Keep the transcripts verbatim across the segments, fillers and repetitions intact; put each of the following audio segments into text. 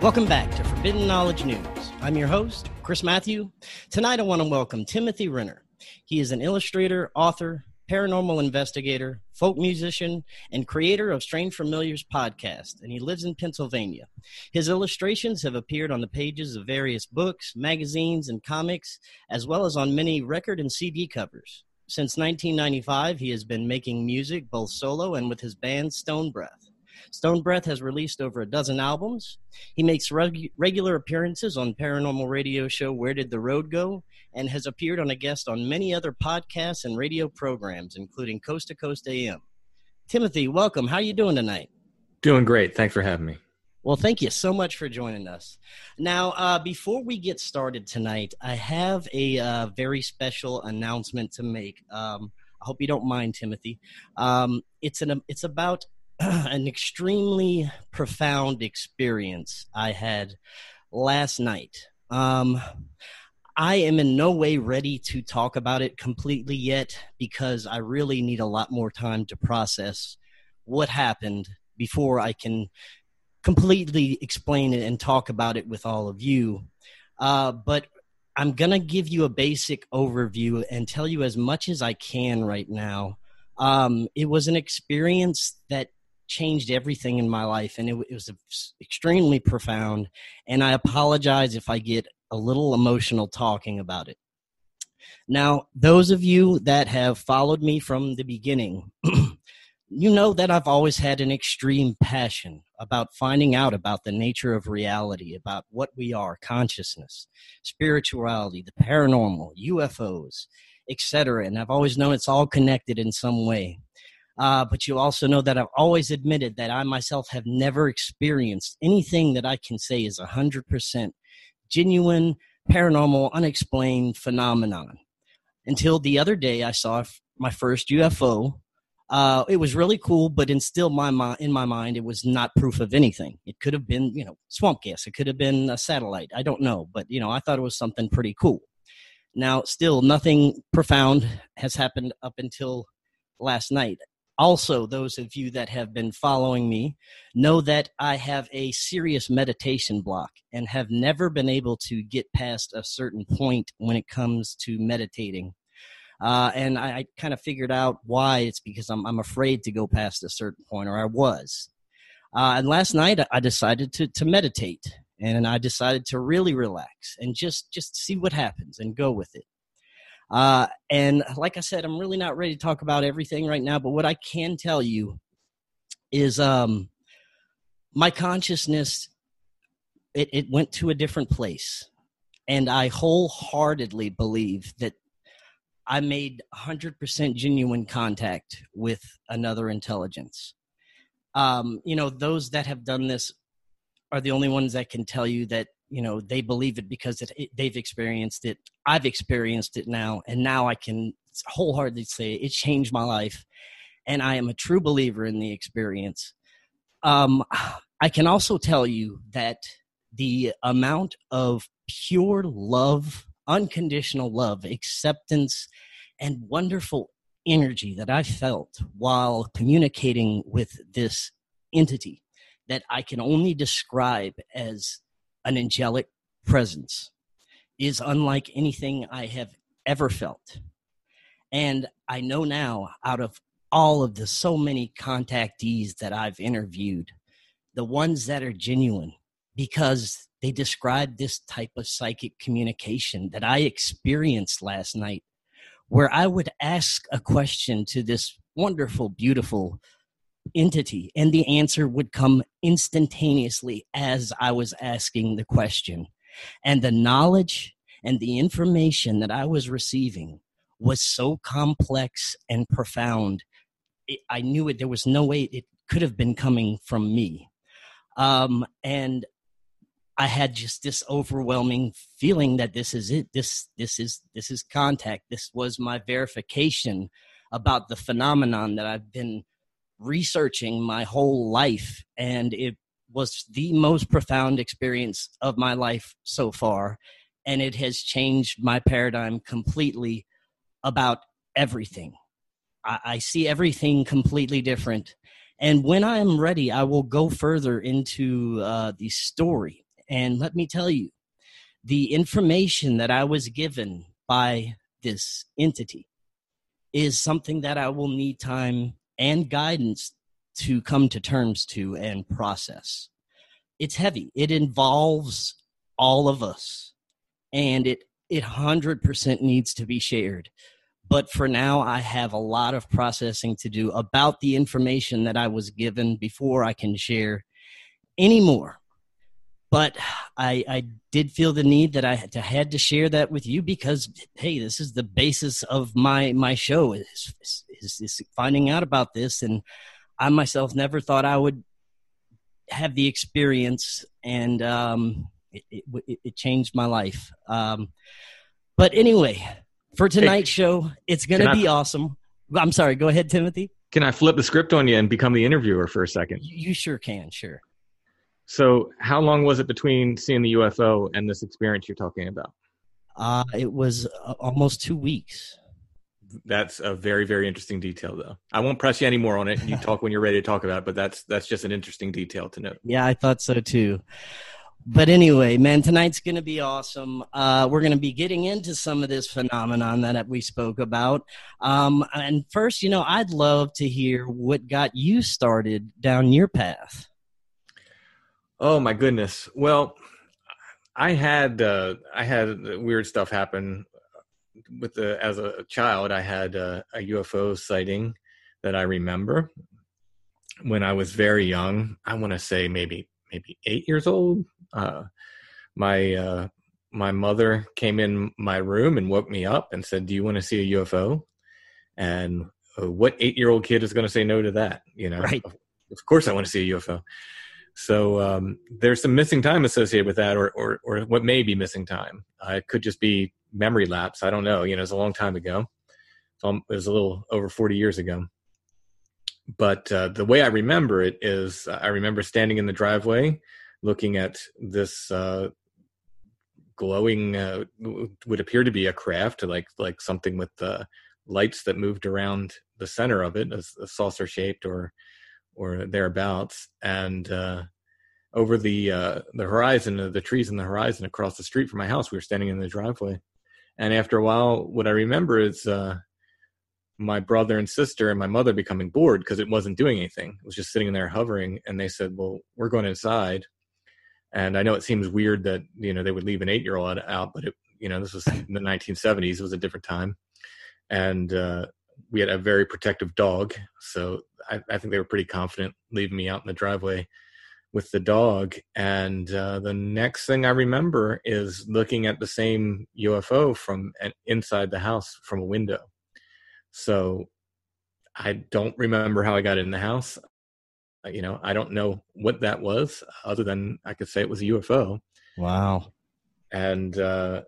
Welcome back to Forbidden Knowledge News. I'm your host, Chris Matthew. Tonight I want to welcome Timothy Renner. He is an illustrator, author, paranormal investigator, folk musician, and creator of Strange Familiars podcast, and he lives in Pennsylvania. His illustrations have appeared on the pages of various books, magazines, and comics, as well as on many record and C D covers. Since nineteen ninety-five, he has been making music both solo and with his band Stone Breath. Stone Breath has released over a dozen albums. He makes reg- regular appearances on paranormal radio show Where Did the Road Go? And has appeared on a guest on many other podcasts and radio programs, including Coast to Coast A M. Timothy, welcome. How are you doing tonight? Doing great. Thanks for having me. Well, thank you so much for joining us. Now, uh, before we get started tonight, I have a uh, very special announcement to make. Um, I hope you don't mind, Timothy. Um, it's an it's about an extremely profound experience I had last night. Um, I am in no way ready to talk about it completely yet because I really need a lot more time to process what happened before I can completely explain it and talk about it with all of you. Uh, but I'm going to give you a basic overview and tell you as much as I can right now. Um, it was an experience that changed everything in my life, and it, it was extremely profound, and I apologize if I get a little emotional talking about it. Now, those of you that have followed me from the beginning, you know that I've always had an extreme passion about finding out about the nature of reality, about what we are, consciousness, spirituality, the paranormal, U F Os, et cetera, and I've always known it's all connected in some way. Uh, but you also know that I've always admitted that I myself have never experienced anything that I can say is one hundred percent genuine, paranormal, unexplained phenomenon. Until the other day, I saw my first U F O. Uh, it was really cool, but in still my mi- in my mind, it was not proof of anything. It could have been, you know, swamp gas. It could have been a satellite. I don't know, but you know, I thought it was something pretty cool. Now, still, nothing profound has happened up until last night. Also, those of you that have been following me know that I have a serious meditation block and have never been able to get past a certain point when it comes to meditating. Uh, and I, I kind of figured out why. It's because I'm, I'm afraid to go past a certain point, or I was. Uh, and last night I decided to, to meditate, and I decided to really relax and just, just see what happens and go with it. Uh, and like I said, I'm really not ready to talk about everything right now, but what I can tell you is um, my consciousness, it, it went to a different place. And I wholeheartedly believe that I made one hundred percent genuine contact with another intelligence. Um, you know, those that have done this are the only ones that can tell you that, you know, they believe it because it, it, they've experienced it. I've experienced it now, and now I can wholeheartedly say it changed my life, and I am a true believer in the experience. Um, I can also tell you that the amount of pure love, unconditional love, acceptance, and wonderful energy that I felt while communicating with this entity that I can only describe as an angelic presence is unlike anything I have ever felt. And I know now, out of all of the so many contactees that I've interviewed, the ones that are genuine, because they describe this type of psychic communication that I experienced last night, where I would ask a question to this wonderful, beautiful entity, and the answer would come instantaneously as I was asking the question. And the knowledge and the information that I was receiving was so complex and profound. It, I knew it. There was no way it could have been coming from me. Um, and I had just this overwhelming feeling that this is it. This, this is, this is contact. This was my verification about the phenomenon that I've been researching my whole life. And it was the most profound experience of my life so far. And it has changed my paradigm completely about everything. I, I see everything completely different. And when I am ready, I will go further into uh, the story And let me tell you, the information that I was given by this entity is something that I will need time and guidance to come to terms to and process. It's heavy. It involves all of us, and it it one hundred percent needs to be shared. But for now, I have a lot of processing to do about the information that I was given before I can share any more. But I, I did feel the need that I had to, had to share that with you because, hey, this is the basis of my my show is, is, is finding out about this. And I myself never thought I would have the experience, and um, it, it, it changed my life. Um, but anyway, for tonight's hey, show, it's going to be I, awesome. I'm sorry. Go ahead, Timothy. Can I flip the script on you and become the interviewer for a second? You, you sure can. Sure. So how long was it between seeing the U F O and this experience you're talking about? Uh, it was uh, almost two weeks. That's a very, very interesting detail, though. I won't press you any more on it. You talk when you're ready to talk about it, but that's that's just an interesting detail to note. Yeah, I thought so, too. But anyway, man, tonight's going to be awesome. Uh, we're going to be getting into some of this phenomenon that we spoke about. Um, and first, you know, I'd love to hear what got you started down your path. Oh my goodness! Well, I had uh, I had weird stuff happen with the as a child. I had a, a U F O sighting that I remember when I was very young. I want to say maybe maybe eight years old. Uh, my uh, my mother came in my room and woke me up and said, "Do you want to see a U F O?" And uh, what eight year old kid is going to say no to that? You know, right? Of course, I want to see a U F O. So um, there's some missing time associated with that, or or, or what may be missing time. Uh, it could just be memory lapse. I don't know. You know, it's a long time ago. So it was a little over forty years ago. But uh, the way I remember it is uh, I remember standing in the driveway looking at this uh, glowing, uh, would appear to be a craft, like like something with uh, lights that moved around the center of it, a, a saucer shaped or or thereabouts, and uh, over the uh, the horizon, uh, the trees in the horizon across the street from my house, we were standing in the driveway. And after a while, what I remember is uh, my brother and sister and my mother becoming bored because it wasn't doing anything. It was just sitting there hovering, and they said, "Well, we're going inside." And I know it seems weird that, you know, they would leave an eight-year-old out, but it, you know, this was in the nineteen seventies. It was a different time, and uh, we had a very protective dog, so I, I think they were pretty confident leaving me out in the driveway with the dog. And uh, the next thing I remember is looking at the same U F O from an, inside the house from a window. So I don't remember how I got in the house. You know, I don't know what that was, other than I could say it was a U F O. Wow. And uh,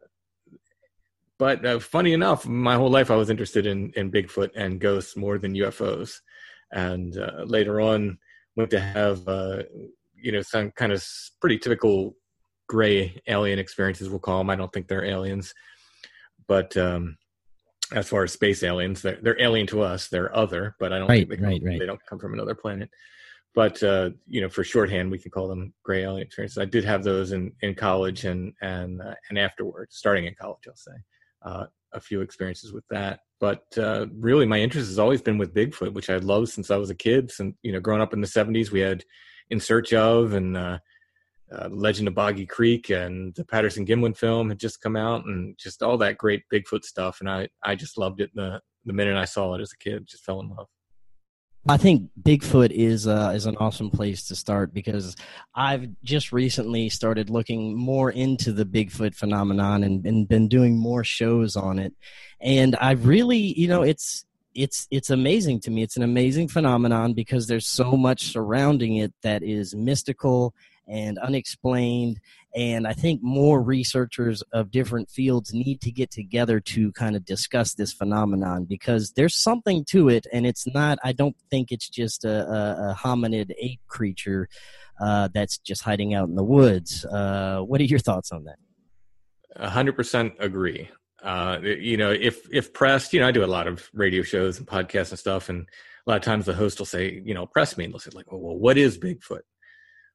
but uh, funny enough, my whole life I was interested in in Bigfoot and ghosts more than U F Os. And uh, later on, went to have uh, you know some kind of pretty typical gray alien experiences, we'll call them. I don't think they're aliens, but um, as far as space aliens, they're, they're alien to us. They're other, but I don't right, think they, come, right, right. they don't come from another planet. But uh, you know, for shorthand, we can call them gray alien experiences. I did have those in, in college and and uh, and afterwards, starting in college, I'll say, uh, a few experiences with that. But uh, really, my interest has always been with Bigfoot, which I loved since I was a kid. Since, you know, growing up in the seventies, we had In Search Of and uh, uh, Legend of Boggy Creek, and the Patterson Gimlin film had just come out, and just all that great Bigfoot stuff. And I, I just loved it the the minute I saw it as a kid. Just fell in love. I think Bigfoot is uh, is an awesome place to start, because I've just recently started looking more into the Bigfoot phenomenon and, and been doing more shows on it. And I really, you know, it's it's it's amazing to me. It's an amazing phenomenon because there's so much surrounding it that is mystical and unexplained. And I think more researchers of different fields need to get together to kind of discuss this phenomenon, because there's something to it, and it's not, I don't think it's just a, a, a hominid ape creature uh, that's just hiding out in the woods. Uh, what are your thoughts on that? A hundred percent agree. Uh, you know, if, if pressed, you know, I do a lot of radio shows and podcasts and stuff, and a lot of times the host will say, you know, press me, and they'll say like, oh, well, what is Bigfoot?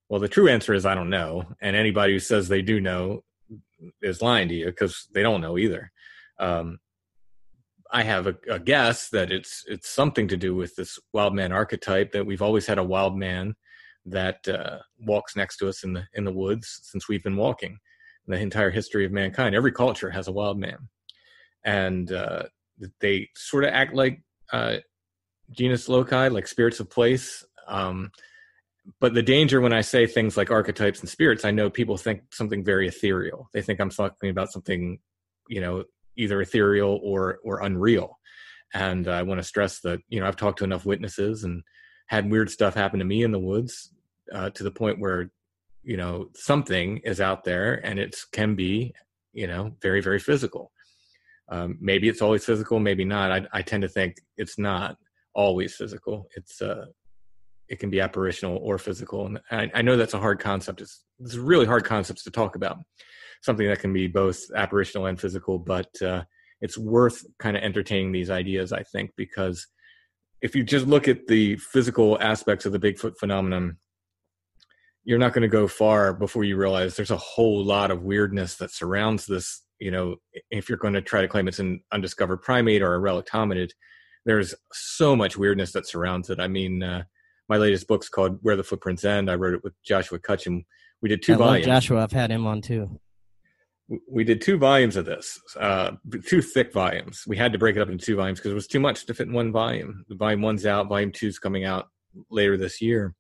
Well, the true answer is I don't know. And anybody who says they do know is lying to you because they don't know either. Um, I have a, a guess that it's it's something to do with this wild man archetype, that we've always had a wild man that uh, walks next to us in the in the woods since we've been walking. In the entire history of mankind, every culture has a wild man, and uh, they sort of act like uh, genus loci, like spirits of place. Um, but the danger when I say things like archetypes and spirits, I know people think something very ethereal. They think I'm talking about something, you know, either ethereal or or unreal. And I want to stress that, you know, I've talked to enough witnesses and had weird stuff happen to me in the woods uh, to the point where, you know, something is out there and it can be, you know, very, very physical. Um, maybe it's always physical, maybe not. I, I tend to think it's not always physical. It's uh, it can be apparitional or physical. And I, I know that's a hard concept. It's, it's really hard concepts to talk about. Something that can be both apparitional and physical, but uh, it's worth kind of entertaining these ideas, I think, because if you just look at the physical aspects of the Bigfoot phenomenon, you're not going to go far before you realize there's a whole lot of weirdness that surrounds this. You know, if you're going to try to claim it's an undiscovered primate or a relic hominid, there's so much weirdness that surrounds it. I mean, uh, my latest book's called Where the Footprints End. I wrote it with Joshua Cutchin. We did two I volumes. love Joshua. I've had him on too. We did two volumes of this, uh, two thick volumes. We had to break it up into two volumes because it was too much to fit in one volume. The volume one's out, volume two's coming out later this year.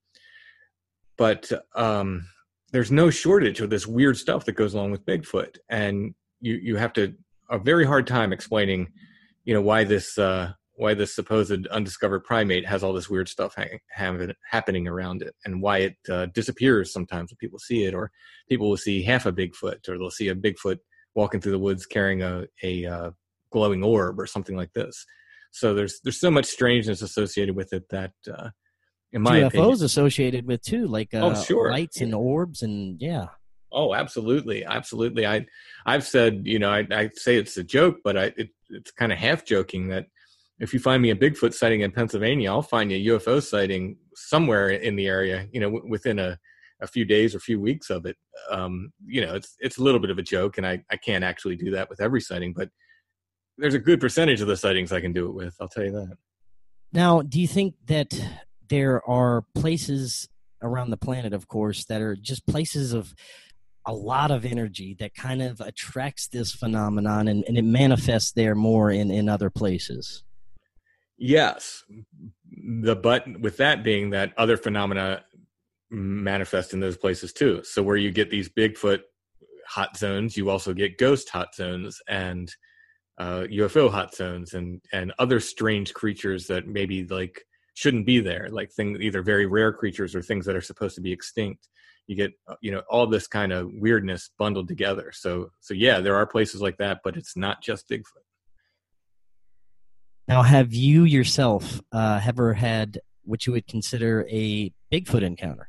But um, there's no shortage of this weird stuff that goes along with Bigfoot. And you, you have to a very hard time explaining, you know, why this uh, why this supposed undiscovered primate has all this weird stuff hang, have, happening around it, and why it uh, disappears sometimes when people see it, or people will see half a Bigfoot, or they'll see a Bigfoot walking through the woods carrying a, a uh, glowing orb or something like this. So there's there's so much strangeness associated with it that, uh, in my U F Os opinion, associated with too, like uh, oh, sure. lights and orbs, and yeah. Oh, absolutely, absolutely. I I've said, you know, I, I say it's a joke, but I it, it's kind of half joking that if you find me a Bigfoot sighting in Pennsylvania, I'll find you a U F O sighting somewhere in the area, you know, w- within a, a few days or few weeks of it. Um, you know, it's it's a little bit of a joke, and I, I can't actually do that with every sighting, but there's a good percentage of the sightings I can do it with, I'll tell you that. Now, do you think that there are places around the planet, of course, that are just places of a lot of energy that kind of attracts this phenomenon, and, and it manifests there more in, in other places? Yes. The but with that being that other phenomena manifest in those places too. So where you get these Bigfoot hot zones, you also get ghost hot zones and uh, U F O hot zones, and, and other strange creatures that maybe like shouldn't be there, like things, either very rare creatures or things that are supposed to be extinct. You get, you know, all this kind of weirdness bundled together. So, so yeah, there are places like that, but it's not just Bigfoot. Now, have you yourself uh, ever had what you would consider a Bigfoot encounter?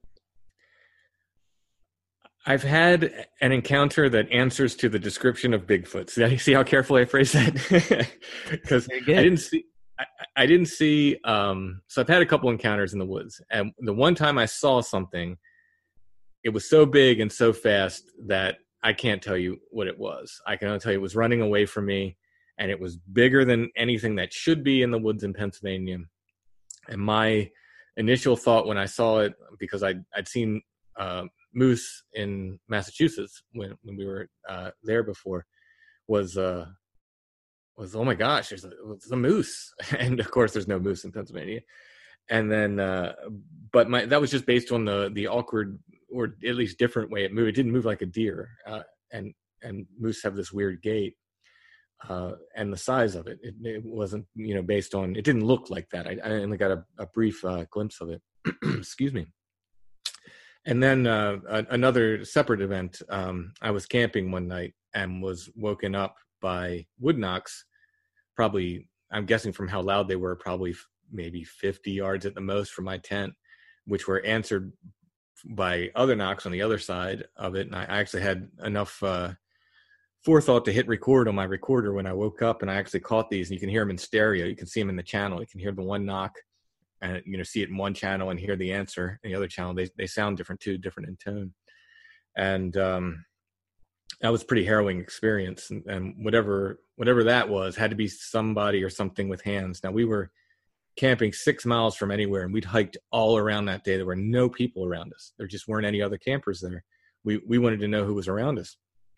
I've had an encounter that answers to the description of Bigfoot. See, see how carefully I phrase that? Because I didn't see, I, I didn't see. Um, so I've had a couple encounters in the woods, and the one time I saw something, it was so big and so fast that I can't tell you what it was. I can only tell you it was running away from me. And it was bigger than anything that should be in the woods in Pennsylvania. And my initial thought when I saw it, because I'd, I'd seen uh, moose in Massachusetts when, when we were uh, there before, was, uh, was oh my gosh, there's a, there's a moose. And of course, there's no moose in Pennsylvania. And then, uh, but my that was just based on the the awkward, or at least different way it moved. It didn't move like a deer. Uh, and, and moose have this weird gait. Uh, and the size of it. it, it wasn't, you know, based on, it didn't look like that. I, I only got a, a brief uh, glimpse of it. Excuse me. And then uh, a, another separate event, um, I was camping one night and was woken up by wood knocks, probably, I'm guessing from how loud they were, probably f- maybe fifty yards at the most from my tent, which were answered by other knocks on the other side of it. And I, I actually had enough uh, forethought to hit record on my recorder when I woke up, and I actually caught these, and you can hear them in stereo. You can see them in the channel. You can hear the one knock and, you know, see it in one channel and hear the answer in the other channel. They they sound different too, different in tone. And um, that was a pretty harrowing experience. And, and whatever whatever that was, had to be somebody or something with hands. Now, we were camping six miles from anywhere, and we'd hiked all around that day. There were no people around us. There just weren't any other campers there. We we wanted to know who was around us.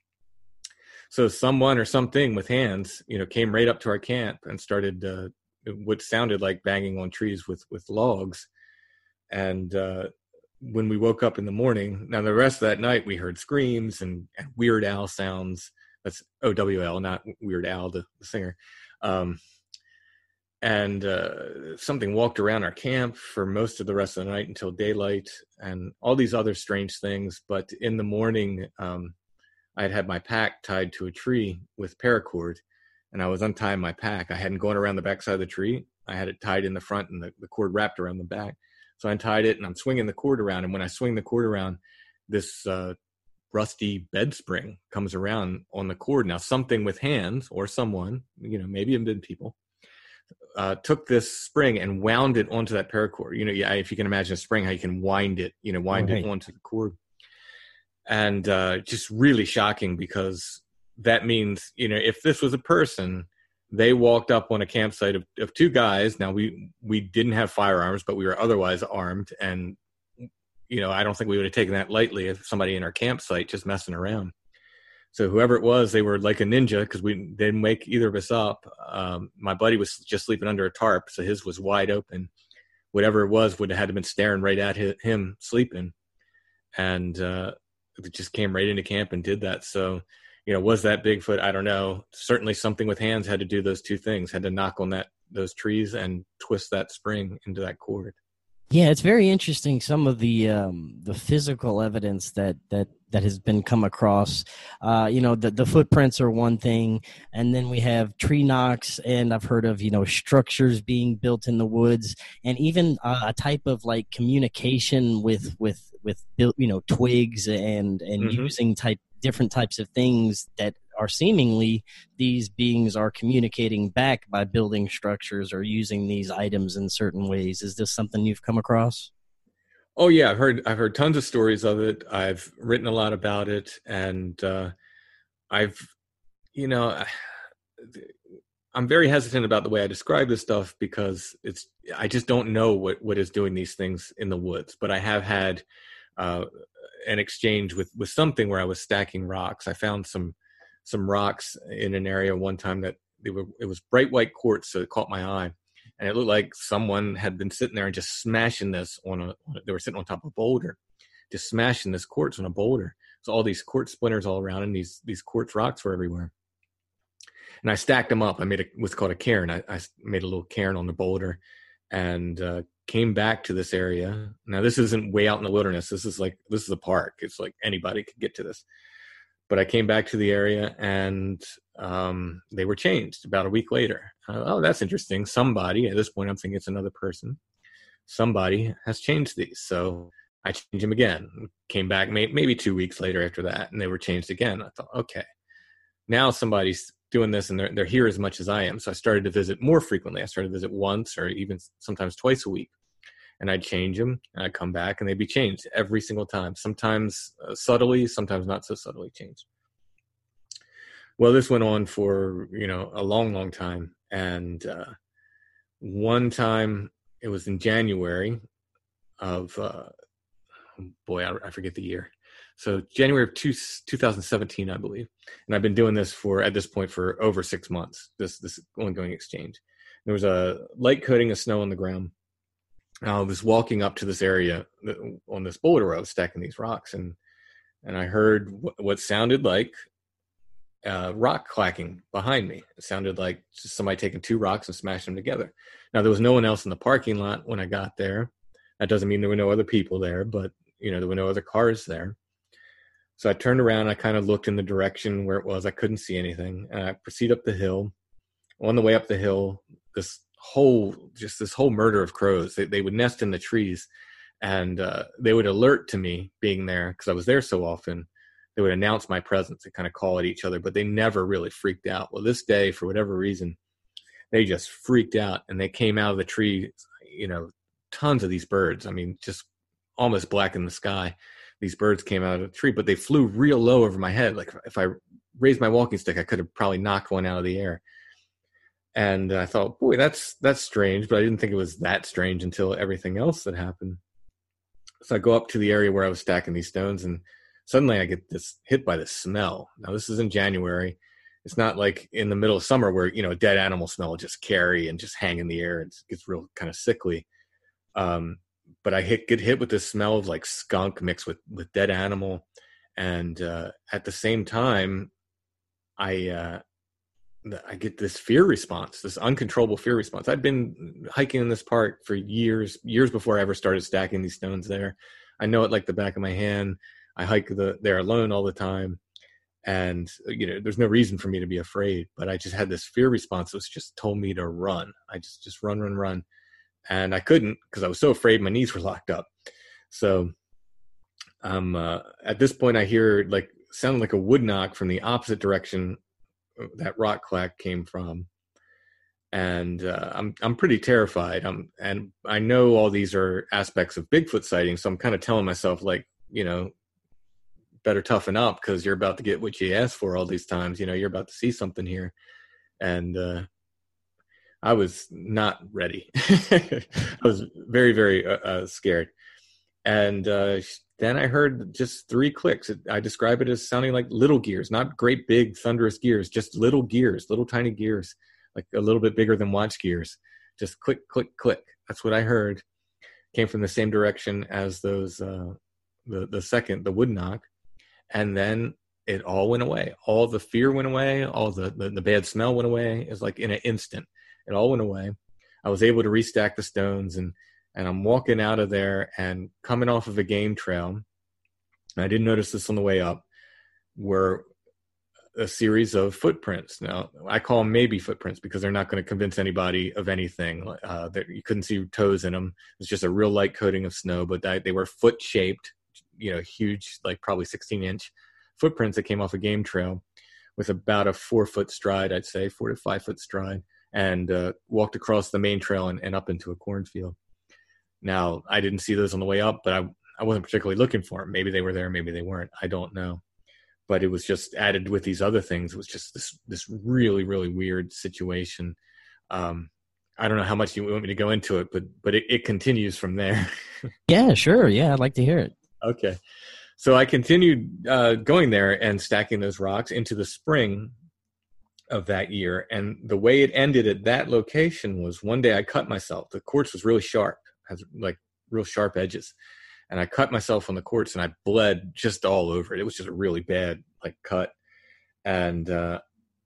So someone or something with hands, you know, came right up to our camp and started uh, what sounded like banging on trees with, with logs. And uh, when we woke up in the morning, now the rest of that night, we heard screams and, and Weird Al sounds. That's O W L, not Weird Al, the, the singer. Um, and uh, something walked around our camp for most of the rest of the night until daylight, and all these other strange things. But in the morning, um, I had had my pack tied to a tree with paracord, and I was untying my pack. I hadn't gone around the backside of the tree. I had it tied in the front, and the, the cord wrapped around the back. So I untied it, and I'm swinging the cord around. And when I swing the cord around, this uh, rusty bed spring comes around on the cord. Now, something with hands, or someone, you know, maybe it been people, uh, took this spring and wound it onto that paracord. You know, yeah, if you can imagine a spring, how you can wind it, you know, wind right. it onto the cord. And uh, just really shocking, because that means, you know, if this was a person, they walked up on a campsite of, of two guys. Now, we we didn't have firearms, but we were otherwise armed. And, you know, I don't think we would have taken that lightly if somebody in our campsite just messing around. So whoever it was, they were like a ninja, because we didn't wake either of us up. Um, my buddy was just sleeping under a tarp, so his was wide open. Whatever it was would have had to been staring right at his, him sleeping. And, uh, it just came right into camp and did that. So, you know, was that Bigfoot? I don't know. Certainly something with hands had to do those two things, had to knock on that, those trees and twist that spring into that cord. Yeah, it's very interesting. Some of the um, the physical evidence that that that has been come across. Uh, you know, the the footprints are one thing, and then we have tree knocks, and I've heard of, you know, structures being built in the woods, and even uh, a type of like communication with with with built, you know, twigs and and mm-hmm. using type different types of things that are seemingly these beings are communicating back by building structures or using these items in certain ways. Is this something you've come across? Oh yeah, I've heard I've heard tons of stories of it. I've written a lot about it, and uh, I've, you know, I'm very hesitant about the way I describe this stuff, because it's I just don't know what what is doing these things in the woods. But I have had uh, an exchange with with something where I was stacking rocks. I found some. some rocks in an area one time that they were, it was bright white quartz. So it caught my eye, and it looked like someone had been sitting there and just smashing this on a, they were sitting on top of a boulder, just smashing this quartz on a boulder. So all these quartz splinters all around, and these, these quartz rocks were everywhere. And I stacked them up. I made a, what's called a cairn. I, I made a little cairn on the boulder, and uh, came back to this area. Now, this isn't way out in the wilderness. This is like, this is a park. It's like anybody could get to this. But I came back to the area, and um, they were changed about a week later. Uh, oh, that's interesting. Somebody, at this point, I'm thinking it's another person. Somebody has changed these. So I changed them again. Came back may- maybe two weeks later after that, and they were changed again. I thought, okay, now somebody's doing this, and they're, they're here as much as I am. So I started to visit more frequently. I started to visit once or even sometimes twice a week. And I'd change them, and I'd come back, and they'd be changed every single time. Sometimes uh, subtly, sometimes not so subtly changed. Well, this went on for, you know, a long, long time. And uh, one time, it was in January of, uh, boy, I, I forget the year. So January of two, two thousand seventeen, I believe. And I've been doing this for, at this point, for over six months, this, this ongoing exchange. There was a light coating of snow on the ground. I was walking up to this area on this boulder where I was stacking these rocks, and and I heard what, what sounded like uh, rock clacking behind me. It sounded like just somebody taking two rocks and smashing them together. Now, there was no one else in the parking lot when I got there. That doesn't mean there were no other people there, but, you know, there were no other cars there. So I turned around. I kind of looked in the direction where it was. I couldn't see anything. And I proceed up the hill. On the way up the hill, this whole just this whole murder of crows. They, they would nest in the trees, and uh, they would alert to me being there because I was there so often. They would announce my presence and kind of call at each other, but they never really freaked out. Well, this day, for whatever reason, they just freaked out, and they came out of the tree, you know, tons of these birds. I mean, just almost black in the sky. These birds came out of the tree, but they flew real low over my head. Like if I raised my walking stick, I could have probably knocked one out of the air. And I thought, boy, that's that's strange, but I didn't think it was that strange until everything else that happened. So I go up to the area where I was stacking these stones, and suddenly I get this hit by the smell. Now, this is in January. It's not like in the middle of summer where, you know, a dead animal smell will just carry and just hang in the air. It gets real kind of sickly. Um, but I hit, get hit with this smell of like skunk mixed with, with dead animal. And uh, at the same time, I... Uh, I get this fear response, this uncontrollable fear response. I'd been hiking in this park for years, years before I ever started stacking these stones there. I know it like the back of my hand. I hike the, there alone all the time. And, you know, there's no reason for me to be afraid, but I just had this fear response that was just told me to run. I just, just run, run, run. And I couldn't because I was so afraid my knees were locked up. So um, uh, at this point I hear like, sounded like a wood knock from the opposite direction that rock clack came from, and uh, I'm I'm pretty terrified. I'm and I know all these are aspects of Bigfoot sightings, so I'm kind of telling myself like, you know, better toughen up because you're about to get what you asked for all these times. You know, you're about to see something here, and uh, I was not ready. I was very very uh, uh, scared, and uh, then I heard just three clicks. I describe it as sounding like little gears, not great big thunderous gears, just little gears, little tiny gears, like a little bit bigger than watch gears. Just click, click, click. That's what I heard. Came from the same direction as those, uh, the, the second, the wood knock. And then it all went away. All the fear went away. All the, the, the bad smell went away. It was like in an instant. It all went away. I was able to restack the stones, and And I'm walking out of there and coming off of a game trail. I didn't notice this on the way up, were a series of footprints. Now, I call them maybe footprints because they're not going to convince anybody of anything. Uh, that you couldn't see toes in them. It's just a real light coating of snow, but they were foot-shaped, you know, huge, like probably sixteen-inch footprints that came off a game trail with about a four-foot stride, I'd say, four to five-foot stride, and uh, walked across the main trail and, and up into a cornfield. Now, I didn't see those on the way up, but I, I wasn't particularly looking for them. Maybe they were there, maybe they weren't. I don't know. But it was just added with these other things. It was just this this really, really weird situation. Um, I don't know how much you want me to go into it, but but it, it continues from there. Yeah, sure. Yeah, I'd like to hear it. Okay. So I continued uh, going there and stacking those rocks into the spring of that year. And the way it ended at that location was one day I cut myself. The quartz was really sharp. Has like real sharp edges, and I cut myself on the quartz and I bled just all over it. It was just a really bad like cut, and uh,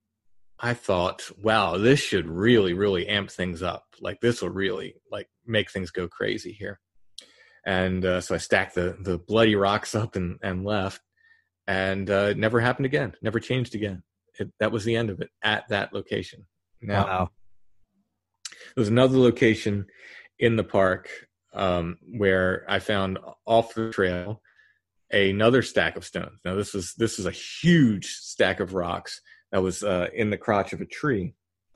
I thought, wow, this should really, really amp things up. Like this will really like make things go crazy here. And uh, so I stacked the the bloody rocks up and and left, and uh, it never happened again. Never changed again. It, that was the end of it at that location. Now, wow. There was another location in the park um, where I found off the trail another stack of stones. Now this was this was a huge stack of rocks that was uh, in the crotch of a tree,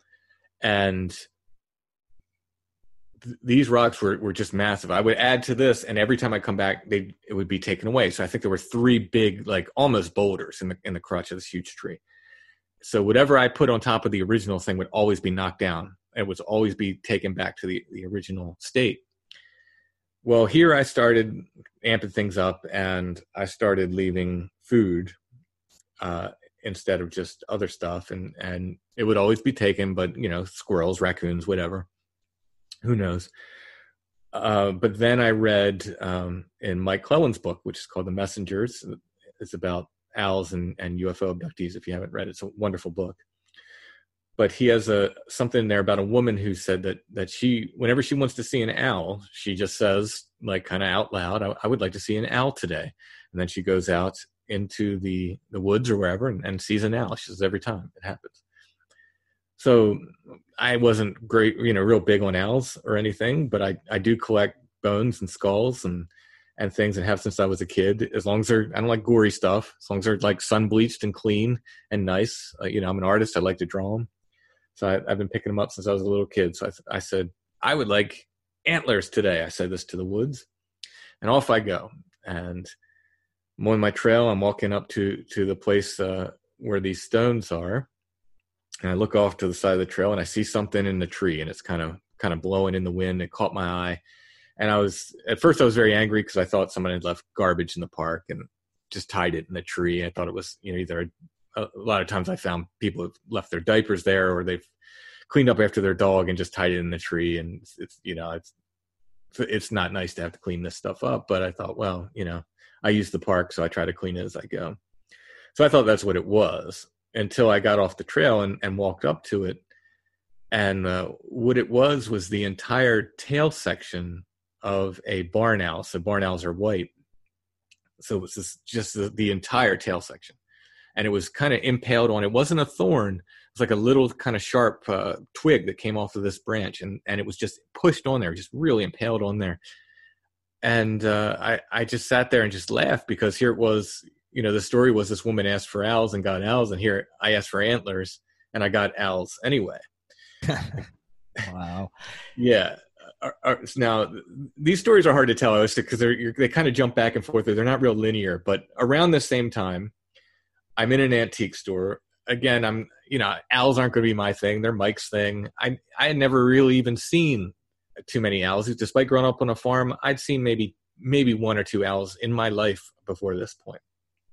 and th- these rocks were were just massive. I would add to this, and every time I come back, they it would be taken away. So I think there were three big, like almost boulders in the in the crotch of this huge tree. So whatever I put on top of the original thing would always be knocked down. It would always be taken back to the, the original state. Well, here I started amping things up, and I started leaving food uh, instead of just other stuff. And, and it would always be taken, but, you know, squirrels, raccoons, whatever. Who knows? Uh, but then I read um, in Mike Clelland's book, which is called The Messengers. It's about owls and, and U F O abductees. If you haven't read it, it's a wonderful book. But he has a something there about a woman who said that that she, whenever she wants to see an owl, she just says, like kind of out loud, I, I would like to see an owl today. And then she goes out into the, the woods or wherever and, and sees an owl. She says every time it happens. So I wasn't great, you know, real big on owls or anything, but I, I do collect bones and skulls and, and things, and have since I was a kid. As long as they're, I don't like gory stuff. As long as they're like sun bleached and clean and nice. Uh, you know, I'm an artist. I like to draw them. So I, I've been picking them up since I was a little kid. So I, I said, I would like antlers today. I said this to the woods, and off I go. And I'm on my trail. I'm walking up to, to the place uh, where these stones are. And I look off to the side of the trail and I see something in the tree, and it's kind of, kind of blowing in the wind. It caught my eye. And I was, at first I was very angry because I thought someone had left garbage in the park and just tied it in the tree. I thought it was, you know, either a, a lot of times I found people have left their diapers there, or they've cleaned up after their dog and just tied it in the tree. And it's, it's you know, it's, it's not nice to have to clean this stuff up. But I thought, well, you know, I use the park, so I try to clean it as I go. So I thought that's what it was until I got off the trail and, and walked up to it. And uh, what it was was the entire tail section of a barn owl. So barn owls are white. So it was this, just the, the entire tail section. And it was kind of impaled on, it wasn't a thorn. It was like a little kind of sharp uh, twig that came off of this branch. And, and it was just pushed on there, just really impaled on there. And uh, I, I just sat there and just laughed, because here it was, you know, the story was this woman asked for owls and got owls. And here I asked for antlers and I got owls anyway. Wow. Yeah. Are, are, now, these stories are hard to tell because they're they kind of jump back and forth. They're not real linear. But around the same time, I'm in an antique store. Again, I'm, you know, owls aren't going to be my thing. They're Mike's thing. I I had never really even seen too many owls. Despite growing up on a farm, I'd seen maybe maybe one or two owls in my life before this point.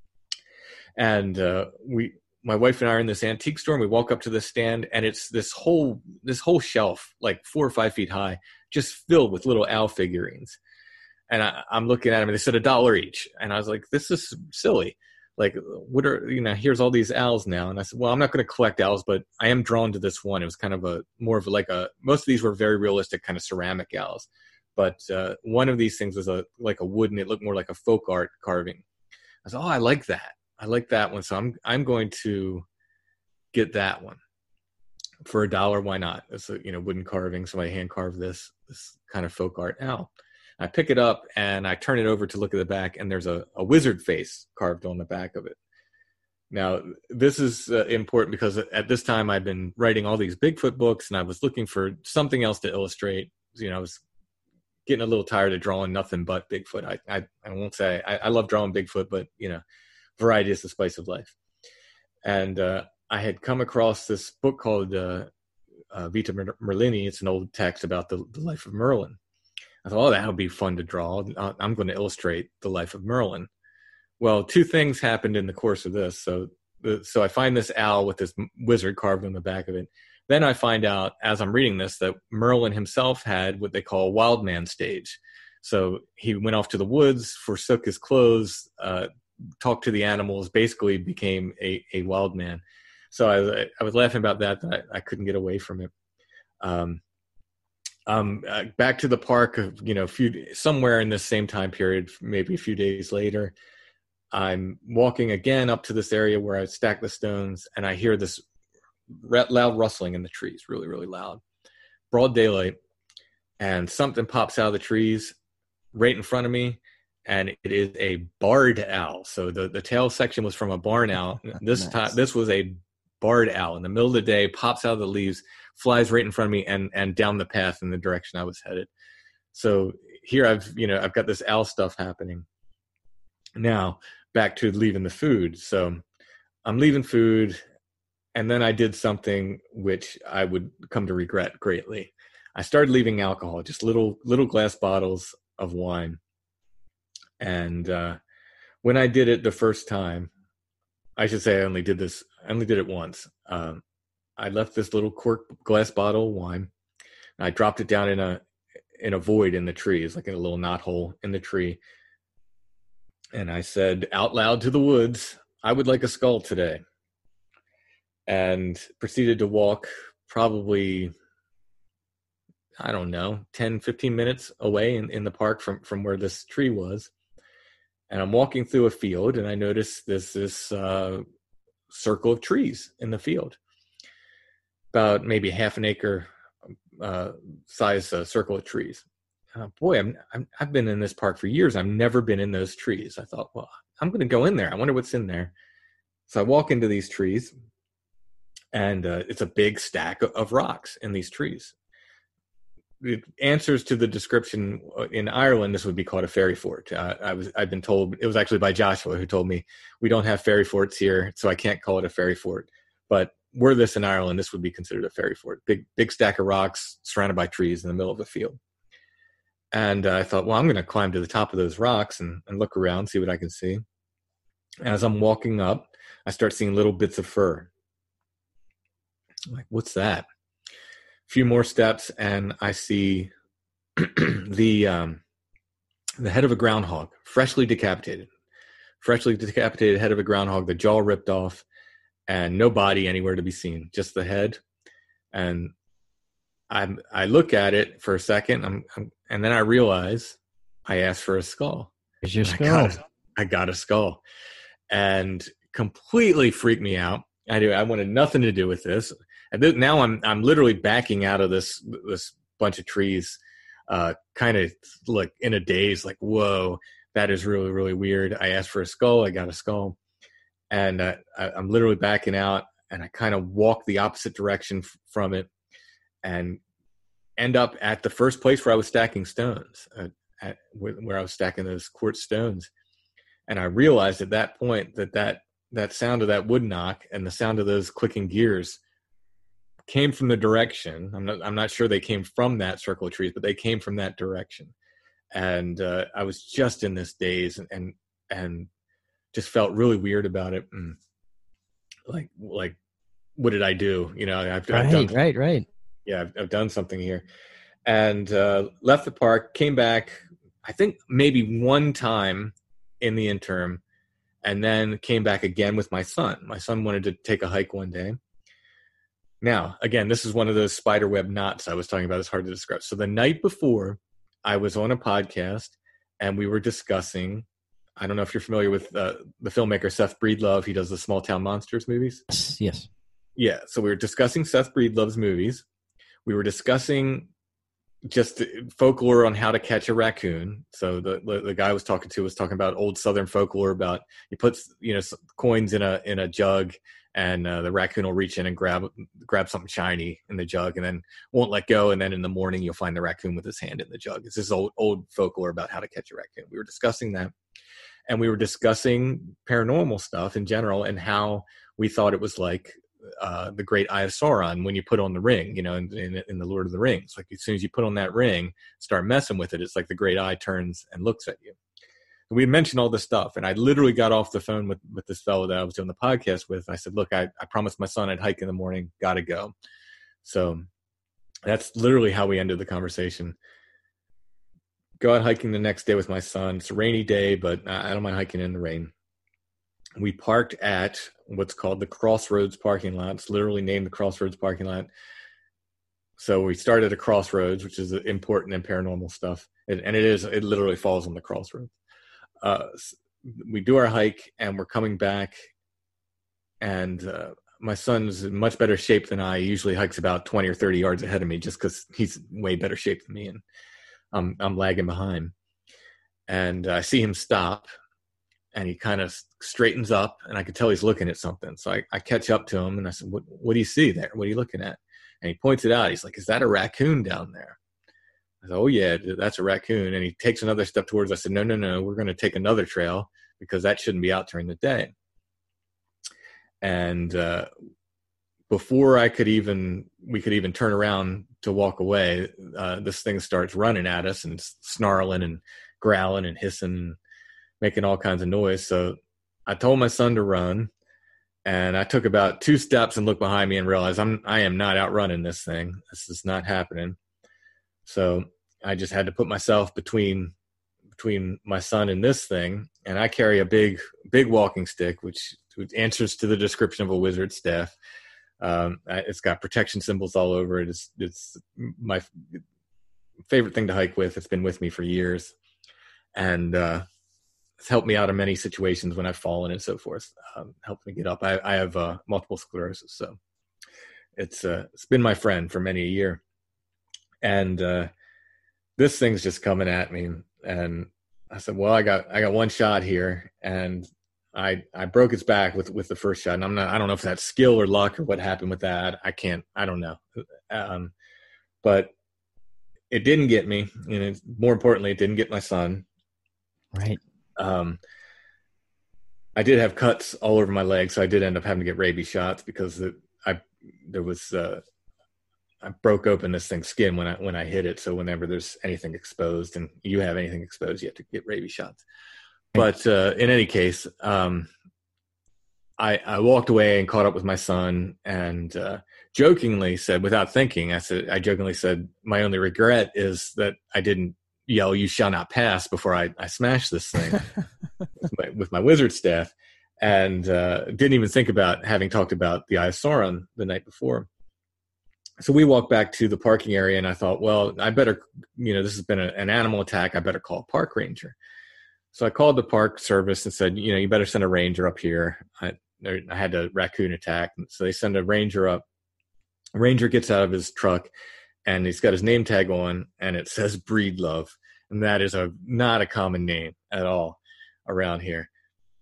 And uh, we, my wife and I are in this antique store, and we walk up to the stand, and it's this whole this whole shelf, like four or five feet high, just filled with little owl figurines. And I, I'm looking at them, and they said a dollar each. And I was like, this is silly. Like, what are, you know, here's all these owls now. And I said, well, I'm not going to collect owls, but I am drawn to this one. It was kind of a, more of like a, most of these were very realistic kind of ceramic owls. But uh, one of these things was a, like a wooden, it looked more like a folk art carving. I said, oh, I like that. I like that one. So I'm, I'm going to get that one for a dollar. Why not? It's a, you know, wooden carving. Somebody hand carved this, this kind of folk art owl. I pick it up and I turn it over to look at the back, and there's a, a wizard face carved on the back of it. Now, this is uh, important because at this time I've been writing all these Bigfoot books, and I was looking for something else to illustrate. You know, I was getting a little tired of drawing nothing but Bigfoot. I I, I won't say I, I love drawing Bigfoot, but, you know, variety is the spice of life. And uh, I had come across this book called uh, uh, Vita Merlini. It's an old text about the, the life of Merlin. I thought, oh, that would be fun to draw. I'm going to illustrate the life of Merlin. Well, two things happened in the course of this. So, so I find this owl with this wizard carved on the back of it. Then I find out, as I'm reading this, that Merlin himself had what they call a wild man stage. So he went off to the woods, forsook his clothes, uh, talked to the animals, basically became a, a wild man. So I, I was laughing about that, that I, I couldn't get away from it. Um, Um, uh, back to the park, you know, few somewhere in this same time period, maybe a few days later, I'm walking again up to this area where I stacked the stones, and I hear this r- loud rustling in the trees, really, really loud, broad daylight, and something pops out of the trees right in front of me, and it is a barred owl. So the, the tail section was from a barn owl. This nice. time, this was a barred owl in the middle of the day, pops out of the leaves, flies right in front of me and and down the path in the direction I was headed. So here I've, you know, I've got this owl stuff happening. Now back to leaving the food. So I'm leaving food, and then I did something which I would come to regret greatly. I started leaving alcohol, just little little glass bottles of wine. And uh, when I did it the first time, I should say I only did this, I only did it once. Um, I left this little cork glass bottle of wine, and I dropped it down in a in a void in the tree. It's like in a little knot hole in the tree. And I said out loud to the woods, I would like a skull today. And proceeded to walk probably, I don't know, ten, fifteen minutes away in, in the park from, from where this tree was. And I'm walking through a field, and I notice this, this uh, circle of trees in the field. About maybe half an acre uh, size uh, circle of trees. Uh, boy, I'm, I'm, I've been in this park for years. I've never been in those trees. I thought, well, I'm going to go in there. I wonder what's in there. So I walk into these trees, and uh, it's a big stack of, of rocks in these trees. it answers to the description. In Ireland, this would be called a fairy fort. Uh, I was I've been told it was actually by Joshua who told me we don't have fairy forts here, so I can't call it a fairy fort. But were this in Ireland, this would be considered a fairy fort. Big big stack of rocks surrounded by trees in the middle of a field. And uh, I thought, well, I'm going to climb to the top of those rocks and, and look around, see what I can see. As I'm walking up, I start seeing little bits of fur. I'm like, what's that? A few more steps, and I see the um, the head of a groundhog, freshly decapitated. Freshly decapitated head of a groundhog, the jaw ripped off, and no body anywhere to be seen, just the head. And I I look at it for a second, I'm, I'm, and then I realize I asked for a skull. Here's your skull. I got, a, I got a skull, and completely freaked me out. I do. I wanted nothing to do with this. And th- now I'm I'm literally backing out of this this bunch of trees, uh, kind of like in a daze. Like, whoa, that is really really weird. I asked for a skull. I got a skull, and uh, I, I'm literally backing out. And I kind of walk the opposite direction f- from it. And end up at the first place where I was stacking stones, uh, at, where I was stacking those quartz stones. And I realized at that point that that, that sound of that wood knock and the sound of those clicking gears came from the direction. I'm not, I'm not sure they came from that circle of trees, but they came from that direction. And uh, I was just in this daze and, and, and just felt really weird about it. And like, like, what did I do? You know, I've, right, I've done, right, right. Yeah, I've, I've done something here. And uh, left the park, came back, I think maybe one time in the interim, and then came back again with my son. My son wanted to take a hike one day. Now, again, this is one of those spider web knots I was talking about. It's hard to describe. So the night before, I was on a podcast, and we were discussing, I don't know if you're familiar with uh, the filmmaker Seth Breedlove. He does the Small Town Monsters movies. Yes, yes. Yeah, so we were discussing Seth Breedlove's movies. We were discussing just folklore on how to catch a raccoon. So the, the the guy I was talking to was talking about old Southern folklore about he puts you know coins in a in a jug, and uh, the raccoon will reach in and grab grab something shiny in the jug, and then won't let go. And then in the morning, you'll find the raccoon with his hand in the jug. It's this old old folklore about how to catch a raccoon. We were discussing that, and we were discussing paranormal stuff in general and how we thought it was like. Uh, the Great Eye of Sauron when you put on the ring, you know, in, in, in the Lord of the Rings. Like as soon as you put on that ring, start messing with it, it's like the Great Eye turns and looks at you. And we mentioned all this stuff, and I literally got off the phone with, with this fellow that I was doing the podcast with. I said, look, I, I promised my son I'd hike in the morning, gotta go. So that's literally how we ended the conversation. Go out hiking the next day with my son. It's a rainy day, but I don't mind hiking in the rain. We parked at what's called the Crossroads parking lot. It's literally named the Crossroads parking lot. So we started at a crossroads, which is important in paranormal stuff. And, and it is, it literally falls on the crossroads. Uh, we do our hike and we're coming back. And uh, my son's in much better shape than I. He usually hikes about twenty or thirty yards ahead of me just because he's way better shape than me. And I'm, I'm lagging behind. And I see him stop. And he kind of straightens up, and I could tell he's looking at something. So I, I catch up to him, and I said, what, what do you see there? What are you looking at? And he points it out. He's like, is that a raccoon down there? I said, oh, yeah, that's a raccoon. And he takes another step towards us. I said, no, no, no, we're going to take another trail because that shouldn't be out during the day. And uh, before I could even, we could even turn around to walk away, uh, this thing starts running at us and snarling and growling and hissing and making all kinds of noise. So I told my son to run, and I took about two steps and looked behind me and realized I'm, I am not outrunning this thing. This is not happening. So I just had to put myself between, between my son and this thing. And I carry a big, big walking stick, which, which answers to the description of a wizard's staff. Um, it's got protection symbols all over it. It's, it's my favorite thing to hike with. It's been with me for years. And, uh, it's helped me out in many situations when I've fallen and so forth. Um, helped me get up. I, I have uh, multiple sclerosis, so it's uh, it's been my friend for many a year. And uh, this thing's just coming at me, and I said, "Well, I got I got one shot here," and I I broke its back with with the first shot. And I'm not I don't know if that's skill or luck or what happened with that. I can't I don't know, um, but it didn't get me, and it, more importantly, it didn't get my son. Right. Um, I did have cuts all over my legs, so I did end up having to get rabies shots because the, I there was uh, I broke open this thing's skin when I when I hit it. So whenever there's anything exposed, and you have anything exposed, you have to get rabies shots. But uh, in any case, um, I, I walked away and caught up with my son, and uh, jokingly said, without thinking, I said, I jokingly said, my only regret is that I didn't yell, "You shall not pass," before I, I smashed this thing with, my, with my wizard staff, and uh, didn't even think about having talked about the Eye of Sauron the night before. So we walked back to the parking area, and I thought, well, I better, you know, this has been a, an animal attack. I better call a park ranger. So I called the park service and said, you know, you better send a ranger up here. I, I had a raccoon attack. So they send a ranger up. A ranger gets out of his truck, and he's got his name tag on, and it says Breedlove. And that is a not a common name at all around here.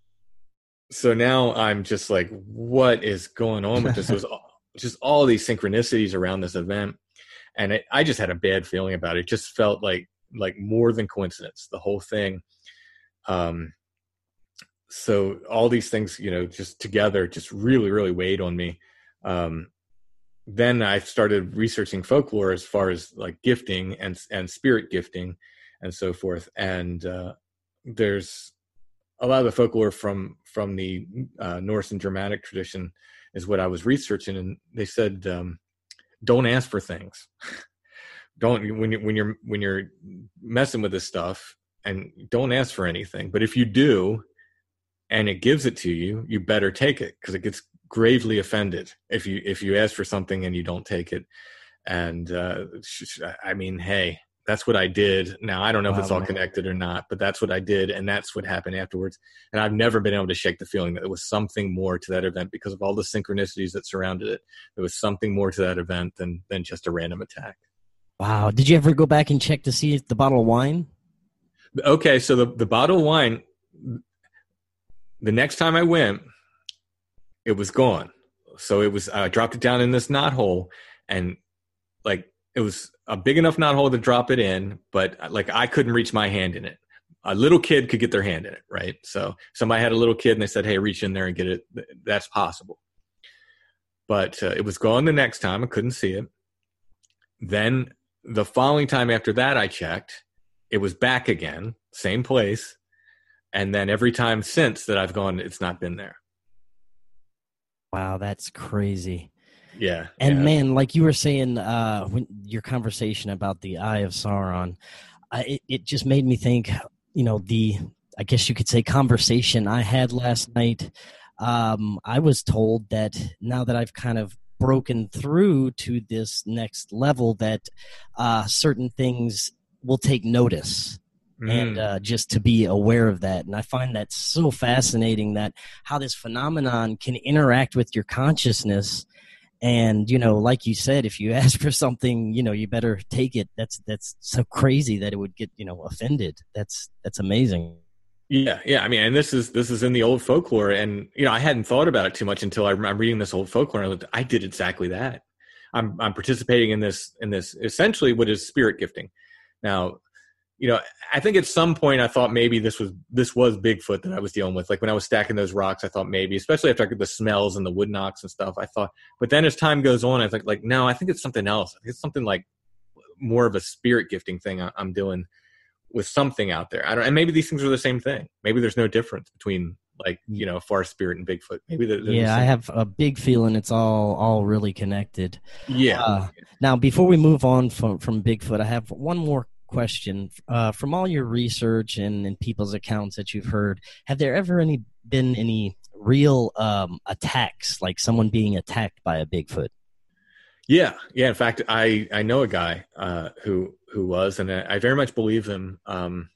So now I'm just like, what is going on with this? It was just all these synchronicities around this event. And it, I just had a bad feeling about it. It just felt like like more than coincidence, the whole thing. Um, so all these things, you know, just together, just really, really weighed on me. Um, then I started researching folklore as far as like gifting and, and spirit gifting and so forth. And, uh, there's a lot of the folklore from, from the, uh, Norse and Germanic tradition is what I was researching. And they said, um, don't ask for things. Don't, when you, when you're, when you're messing with this stuff, and don't ask for anything. But if you do, and it gives it to you, you better take it, because it gets gravely offended if you if you ask for something and you don't take it. And uh, I mean, hey, that's what I did. Now I don't know wow, if it's all man. connected or not, but that's what I did, and that's what happened afterwards. And I've never been able to shake the feeling that there was something more to that event because of all the synchronicities that surrounded it. There was something more to that event than than just a random attack. Wow! Did you ever go back and check to see if the bottle of wine? Okay, so the, the bottle of wine, the next time I went, it was gone. So it was, I dropped it down in this knot hole, and like it was a big enough knot hole to drop it in, but like I couldn't reach my hand in it. A little kid could get their hand in it, right? So somebody had a little kid and they said, hey, reach in there and get it. That's possible. But uh, it was gone the next time. I couldn't see it. Then the following time after that, I checked. It was back again, same place. And then every time since that I've gone, it's not been there. Wow, that's crazy. Yeah. And yeah. man, like you were saying, uh, when your conversation about the Eye of Sauron, uh, it, it just made me think, you know, the, I guess you could say conversation I had last night. Um, I was told that now that I've kind of broken through to this next level, that uh, certain things will take notice. Mm. And uh, just to be aware of that. And I find that so fascinating, that how this phenomenon can interact with your consciousness. And, you know, like you said, if you ask for something, you know, you better take it. That's that's so crazy that it would get, you know, offended. That's that's amazing. Yeah, yeah. I mean, and this is this is in the old folklore, and you know, I hadn't thought about it too much until I, I'm reading this old folklore, and I, looked, I did exactly that. I'm I'm participating in this in this essentially what is spirit gifting. Now, you know, I think at some point I thought maybe this was this was Bigfoot that I was dealing with. Like when I was stacking those rocks, I thought maybe, especially after I got the smells and the wood knocks and stuff, I thought. But then as time goes on, I think like, no, I think it's something else. I think it's something like more of a spirit gifting thing I, I'm doing with something out there. I don't, and maybe these things are the same thing. Maybe there's no difference between like, you know, Far Spirit and Bigfoot. Maybe they're, they're yeah, the I have a big feeling it's all all really connected. Yeah. Uh, now, before we move on from from Bigfoot, I have one more question. Uh, from all your research and, and people's accounts that you've heard, have there ever any been any real um, attacks, like someone being attacked by a Bigfoot? Yeah, yeah. In fact, I, I know a guy uh, who who was, and I very much believe him. Um,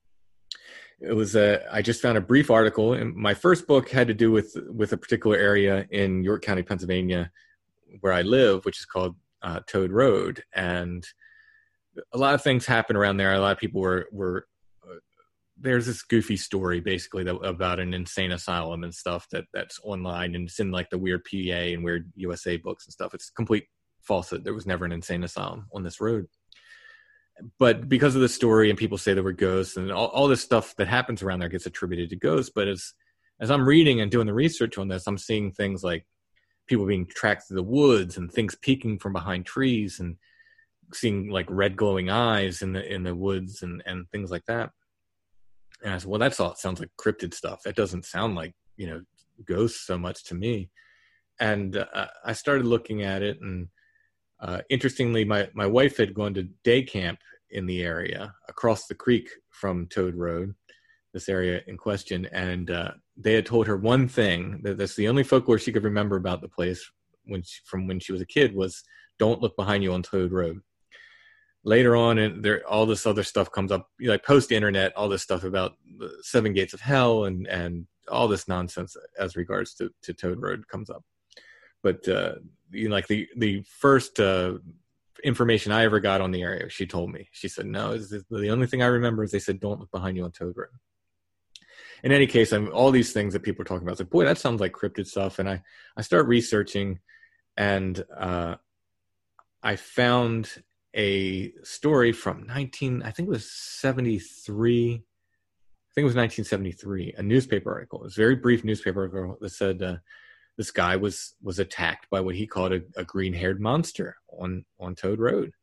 it was a. I just found a brief article, and my first book had to do with with a particular area in York County, Pennsylvania, where I live, which is called uh, Toad Road, and a lot of things happen around there. A lot of people were, were uh, there's this goofy story basically that, about an insane asylum and stuff that that's online, and it's in like the weird P D A and weird U S A books and stuff. It's complete falsehood. There was never an insane asylum on this road. but because of the story and people say there were ghosts and all, all this stuff that happens around there gets attributed to ghosts. But as, as I'm reading and doing the research on this, I'm seeing things like people being tracked through the woods and things peeking from behind trees and seeing like red glowing eyes in the, in the woods and, and things like that. And I said, well, that's all, it sounds like cryptid stuff. That doesn't sound like, you know, ghosts so much to me. And uh, I started looking at it, and uh, interestingly, my, my wife had gone to day camp in the area across the creek from Toad Road, this area in question. And uh, they had told her one thing, that that's the only folklore she could remember about the place when she, from when she was a kid, was don't look behind you on Toad Road. Later on, and there, all this other stuff comes up, like post-internet, all this stuff about the seven gates of hell and, and all this nonsense as regards to, to Toad Road comes up. But uh, you know, like the the first uh, information I ever got on the area, she told me, she said, no, this is the only thing I remember is they said, don't look behind you on Toad Road. In any case, I'm, all these things that people are talking about, it's like, boy, that sounds like cryptid stuff. And I, I start researching, and uh, I found a story from nineteen, I think it was seventy-three. I think it was nineteen seventy-three, a newspaper article. It was a very brief newspaper article that said uh, this guy was was attacked by what he called a, a green-haired monster on, on Toad Road,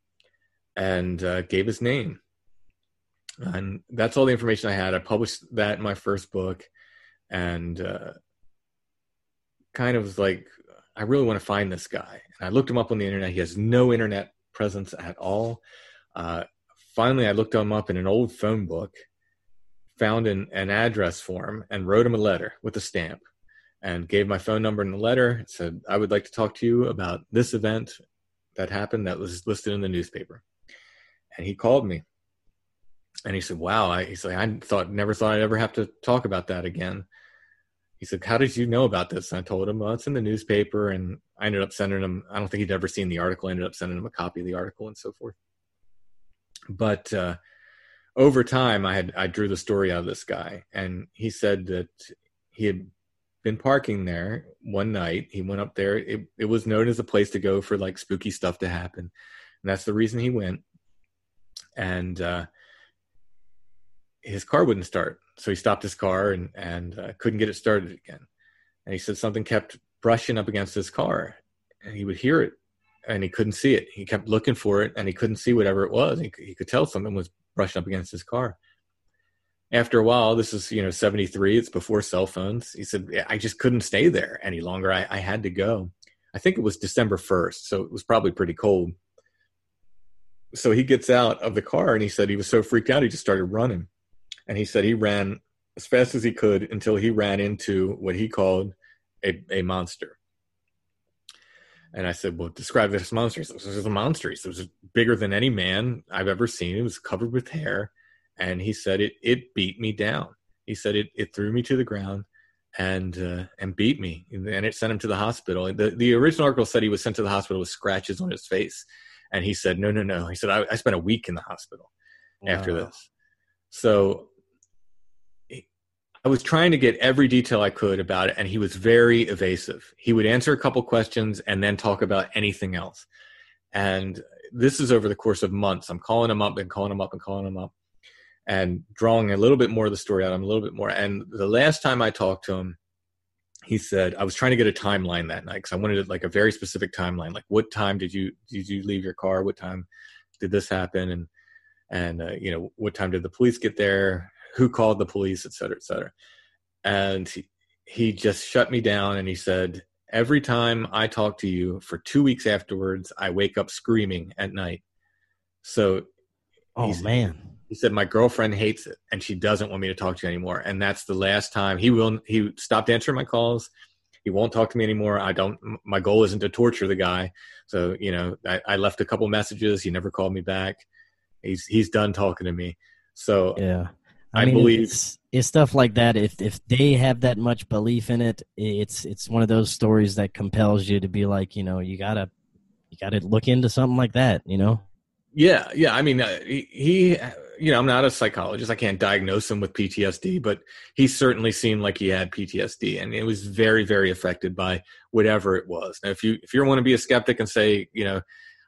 and uh, gave his name. And that's all the information I had. I published that in my first book, and uh, kind of was like, I really want to find this guy. And I looked him up on the internet. He has no internet presence at all. Uh, finally, I looked him up in an old phone book, found an, an address for him, and wrote him a letter with a stamp, and gave my phone number in the letter. Said, I would like to talk to you about this event that happened that was listed in the newspaper. And he called me, and he said, wow, I, he's like, I thought, never thought I'd ever have to talk about that again. He said, how did you know about this? And I told him, well, it's in the newspaper. And I ended up sending him, I don't think he'd ever seen the article. I ended up sending him a copy of the article and so forth. But uh, over time, I had I drew the story out of this guy. And he said that he had been parking there one night. He went up there. It, it was known as a place to go for like spooky stuff to happen. And that's the reason he went. And uh, his car wouldn't start. So he stopped his car and, and uh, couldn't get it started again. And he said something kept brushing up against his car, and he would hear it and he couldn't see it. He kept looking for it and he couldn't see whatever it was. He, he could tell something was brushing up against his car. After a while, this is, you know, seventy-three, it's before cell phones. He said, I just couldn't stay there any longer. I, I had to go. I think it was December first. So it was probably pretty cold. So he gets out of the car and he said he was so freaked out, he just started running. And he said he ran as fast as he could until he ran into what he called a, a monster. And I said, well, describe this monster. He said, this is a monster. He said, it was bigger than any man I've ever seen. It was covered with hair. And he said, it it beat me down. He said, it it threw me to the ground and uh, and beat me. And it sent him to the hospital. The, the original article said he was sent to the hospital with scratches on his face. And he said, no, no, no. He said, I, I spent a week in the hospital wow. after this. So I was trying to get every detail I could about it, and he was very evasive. He would answer a couple questions and then talk about anything else. And this is over the course of months. I'm calling him up and calling him up and calling him up and drawing a little bit more of the story out of him, a little bit more. And the last time I talked to him, he said, I was trying to get a timeline that night because I wanted like a very specific timeline. Like, what time did you did you leave your car? What time did this happen? And, and uh, you know, what time did the police get there? Who called the police, et cetera, et cetera. And he, he just shut me down and he said, every time I talk to you for two weeks afterwards, I wake up screaming at night. So oh man, he said, my girlfriend hates it and she doesn't want me to talk to you anymore. And that's the last time he will, he stopped answering my calls. He won't talk to me anymore. I don't, my goal isn't to torture the guy. So, you know, I, I left a couple messages. He never called me back. He's, he's done talking to me. So yeah. I, I mean, believe it's, it's stuff like that. If if they have that much belief in it, it's it's one of those stories that compels you to be like, you know, you gotta you gotta look into something like that, you know. Yeah, yeah. I mean, uh, he, he, you know, I'm not a psychologist. I can't diagnose him with P T S D, but he certainly seemed like he had P T S D, and it was very, very affected by whatever it was. Now, if you if you want to be a skeptic and say, you know,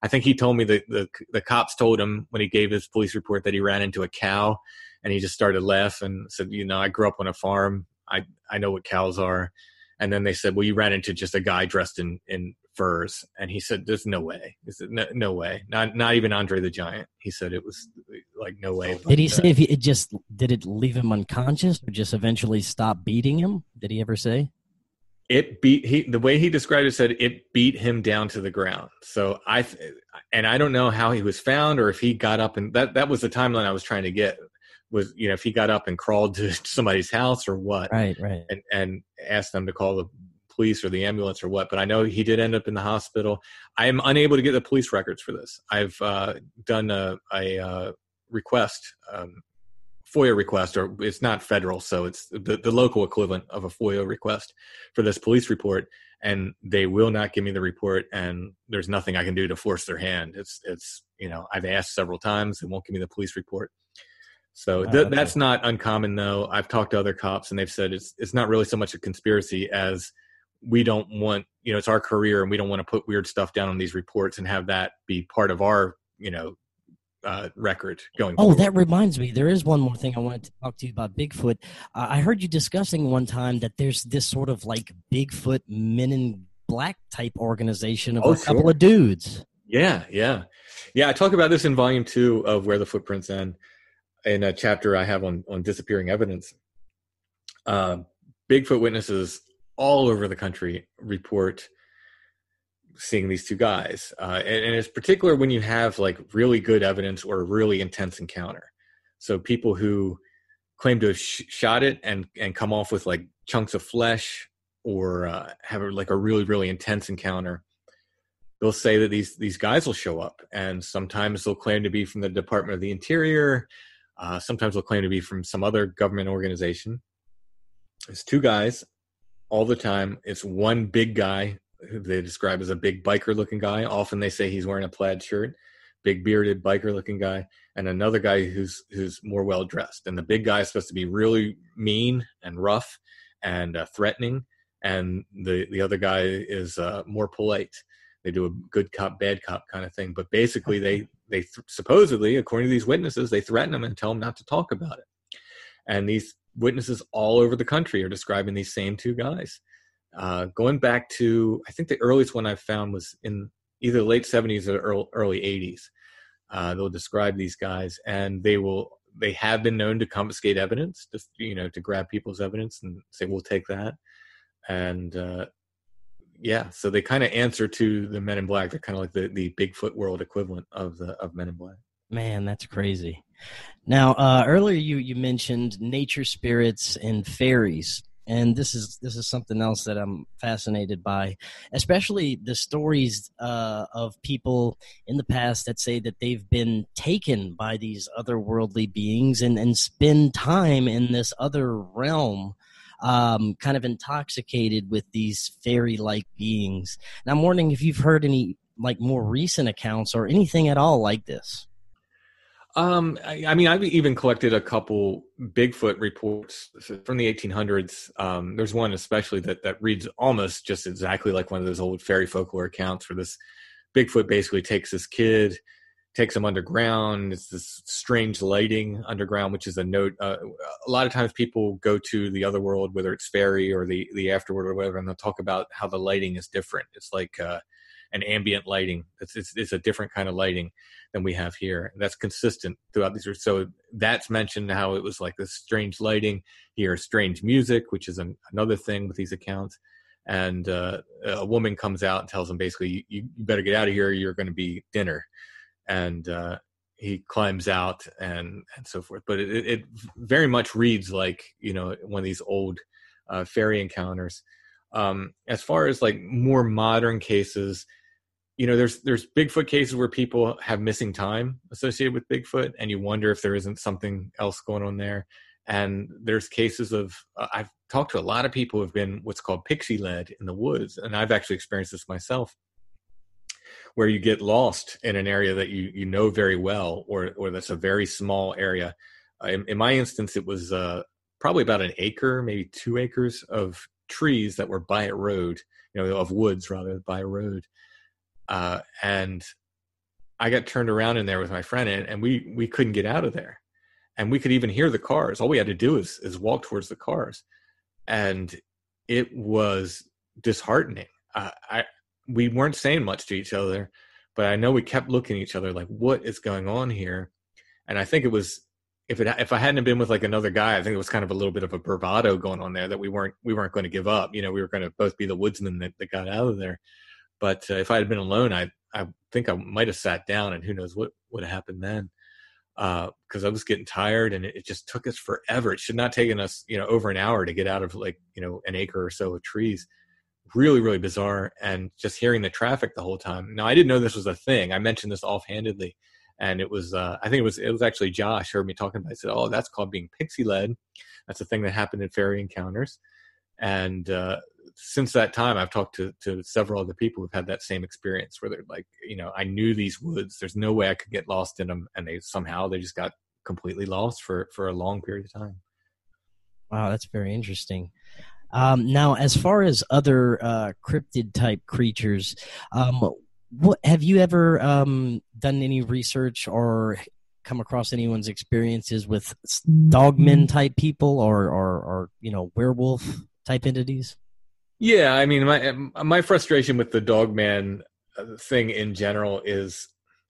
I think he told me that the the cops told him when he gave his police report that he ran into a cow, and he just started laughing. Said, you know, I grew up on a farm. I I know what cows are. And then they said, well, you ran into just a guy dressed in, in furs. And he said, there's no way. He said, no, no way. Not not even Andre the Giant. He said it was like, no way. Did he say if he, it just, did it leave him unconscious or just eventually stop beating him? Did he ever say? It beat, he, the way he described it said it beat him down to the ground. So I, and I don't know how he was found or if he got up, and that, that was the timeline I was trying to get. Was, you know, if he got up and crawled to somebody's house or what, right, right, and and asked them to call the police or the ambulance or what. But I know he did end up in the hospital. I am unable to get the police records for this. I've uh, done a, a uh, request, um, FOIA request, or it's not federal, so it's the, the local equivalent of a FOIA request for this police report, and they will not give me the report, and there's nothing I can do to force their hand. It's it's you know, I've asked several times, they won't give me the police report. So th- that's not uncommon, though. I've talked to other cops, and they've said it's it's not really so much a conspiracy as we don't want, you know, it's our career, and we don't want to put weird stuff down on these reports and have that be part of our, you know, uh, record going Oh, forward. that reminds me. There is one more thing I wanted to talk to you about Bigfoot. Uh, I heard you discussing one time that there's this sort of like Bigfoot Men in Black type organization of oh, a sure. couple of dudes. Yeah, yeah. Yeah, I talk about this in volume two of Where the Footprints End, in a chapter I have on, on disappearing evidence. Uh, Bigfoot witnesses all over the country report seeing these two guys. Uh, and, and it's particular when you have like really good evidence or a really intense encounter. So people who claim to have sh- shot it and, and come off with like chunks of flesh, or uh, have a, like a really, really intense encounter, they'll say that these, these guys will show up. And sometimes they'll claim to be from the Department of the Interior. Uh, sometimes they'll claim to be from some other government organization. It's two guys all the time. It's one big guy who they describe as a big biker-looking guy. Often they say he's wearing a plaid shirt, big bearded biker-looking guy, and another guy who's who's more well-dressed. And the big guy is supposed to be really mean and rough and uh, threatening, and the, the other guy is uh, more polite. They do a good cop, bad cop kind of thing. But basically, they they th- supposedly, according to these witnesses, they threaten them and tell them not to talk about it. And these witnesses all over the country are describing these same two guys. Uh, going back to, I think the earliest one I found was in either the late seventies or early, early eighties. Uh, they'll describe these guys, and they will they have been known to confiscate evidence, just, you know, to grab people's evidence and say, we'll take that. And uh, yeah, so they kind of answer to the Men in Black. They're kind of like the, the Bigfoot world equivalent of the of Men in Black. Man, that's crazy. Now, uh, earlier you, you mentioned nature spirits and fairies, and this is this is something else that I'm fascinated by, especially the stories uh, of people in the past that say that they've been taken by these otherworldly beings and, and spend time in this other realm, um, kind of intoxicated with these fairy-like beings. And I'm wondering if you've heard any like more recent accounts or anything at all like this. Um, I, I mean, I've even collected a couple Bigfoot reports from the eighteen hundreds. Um, there's one especially that, that reads almost just exactly like one of those old fairy folklore accounts where this Bigfoot basically takes this kid, takes him underground. It's this strange lighting underground, which is a note. Uh, a lot of times people go to the other world, whether it's fairy or the, the afterworld or whatever, and they'll talk about how the lighting is different. It's like uh, an ambient lighting. It's, it's, it's a different kind of lighting than we have here. That's consistent throughout these. So that's mentioned how it was like this strange lighting here, strange music, which is an, another thing with these accounts. And uh, a woman comes out and tells him basically, you, you better get out of here. You're going to be dinner. And uh, he climbs out and, and so forth. But it, it very much reads like, you know, one of these old uh, fairy encounters. Um, as far as like more modern cases, you know, there's there's Bigfoot cases where people have missing time associated with Bigfoot, and you wonder if there isn't something else going on there. And there's cases of, uh, I've talked to a lot of people who have been what's called pixie-led in the woods, and I've actually experienced this myself, where you get lost in an area that you you know very well, or or that's a very small area. Uh, in, in my instance, it was uh, probably about an acre, maybe two acres of trees that were by a road, you know, of woods rather, by a road. Uh, and I got turned around in there with my friend, and, and we we couldn't get out of there, and we could even hear the cars. All we had to do is is walk towards the cars, and it was disheartening. Uh, I we weren't saying much to each other, but I know we kept looking at each other like, what is going on here? And I think it was, if it if I hadn't been with like another guy, I think it was kind of a little bit of a bravado going on there, that we weren't we weren't going to give up. You know, we were going to both be the woodsmen that, that got out of there. But uh, if I had been alone, I I think I might have sat down, and who knows what would have happened then. Because uh, I was getting tired, and it, it just took us forever. It should not have taken us, you know, over an hour to get out of like, you know, an acre or so of trees. Really, really bizarre. And just hearing the traffic the whole time. Now, I didn't know this was a thing. I mentioned this offhandedly. And it was, uh, I think it was, it was actually Josh heard me talking about it. I said, oh, that's called being pixie led. That's a thing that happened in fairy encounters. And uh, since that time, I've talked to, to several other people who've had that same experience, where they're like, you know, I knew these woods, there's no way I could get lost in them. And they somehow, they just got completely lost for, for a long period of time. Wow, that's very interesting. Um, now, as far as other uh, cryptid type creatures, um, what have you ever um, done any research or come across anyone's experiences with dogmen type people, or, or, or you know, werewolf type entities? Yeah, I mean, my my frustration with the dogman thing in general is,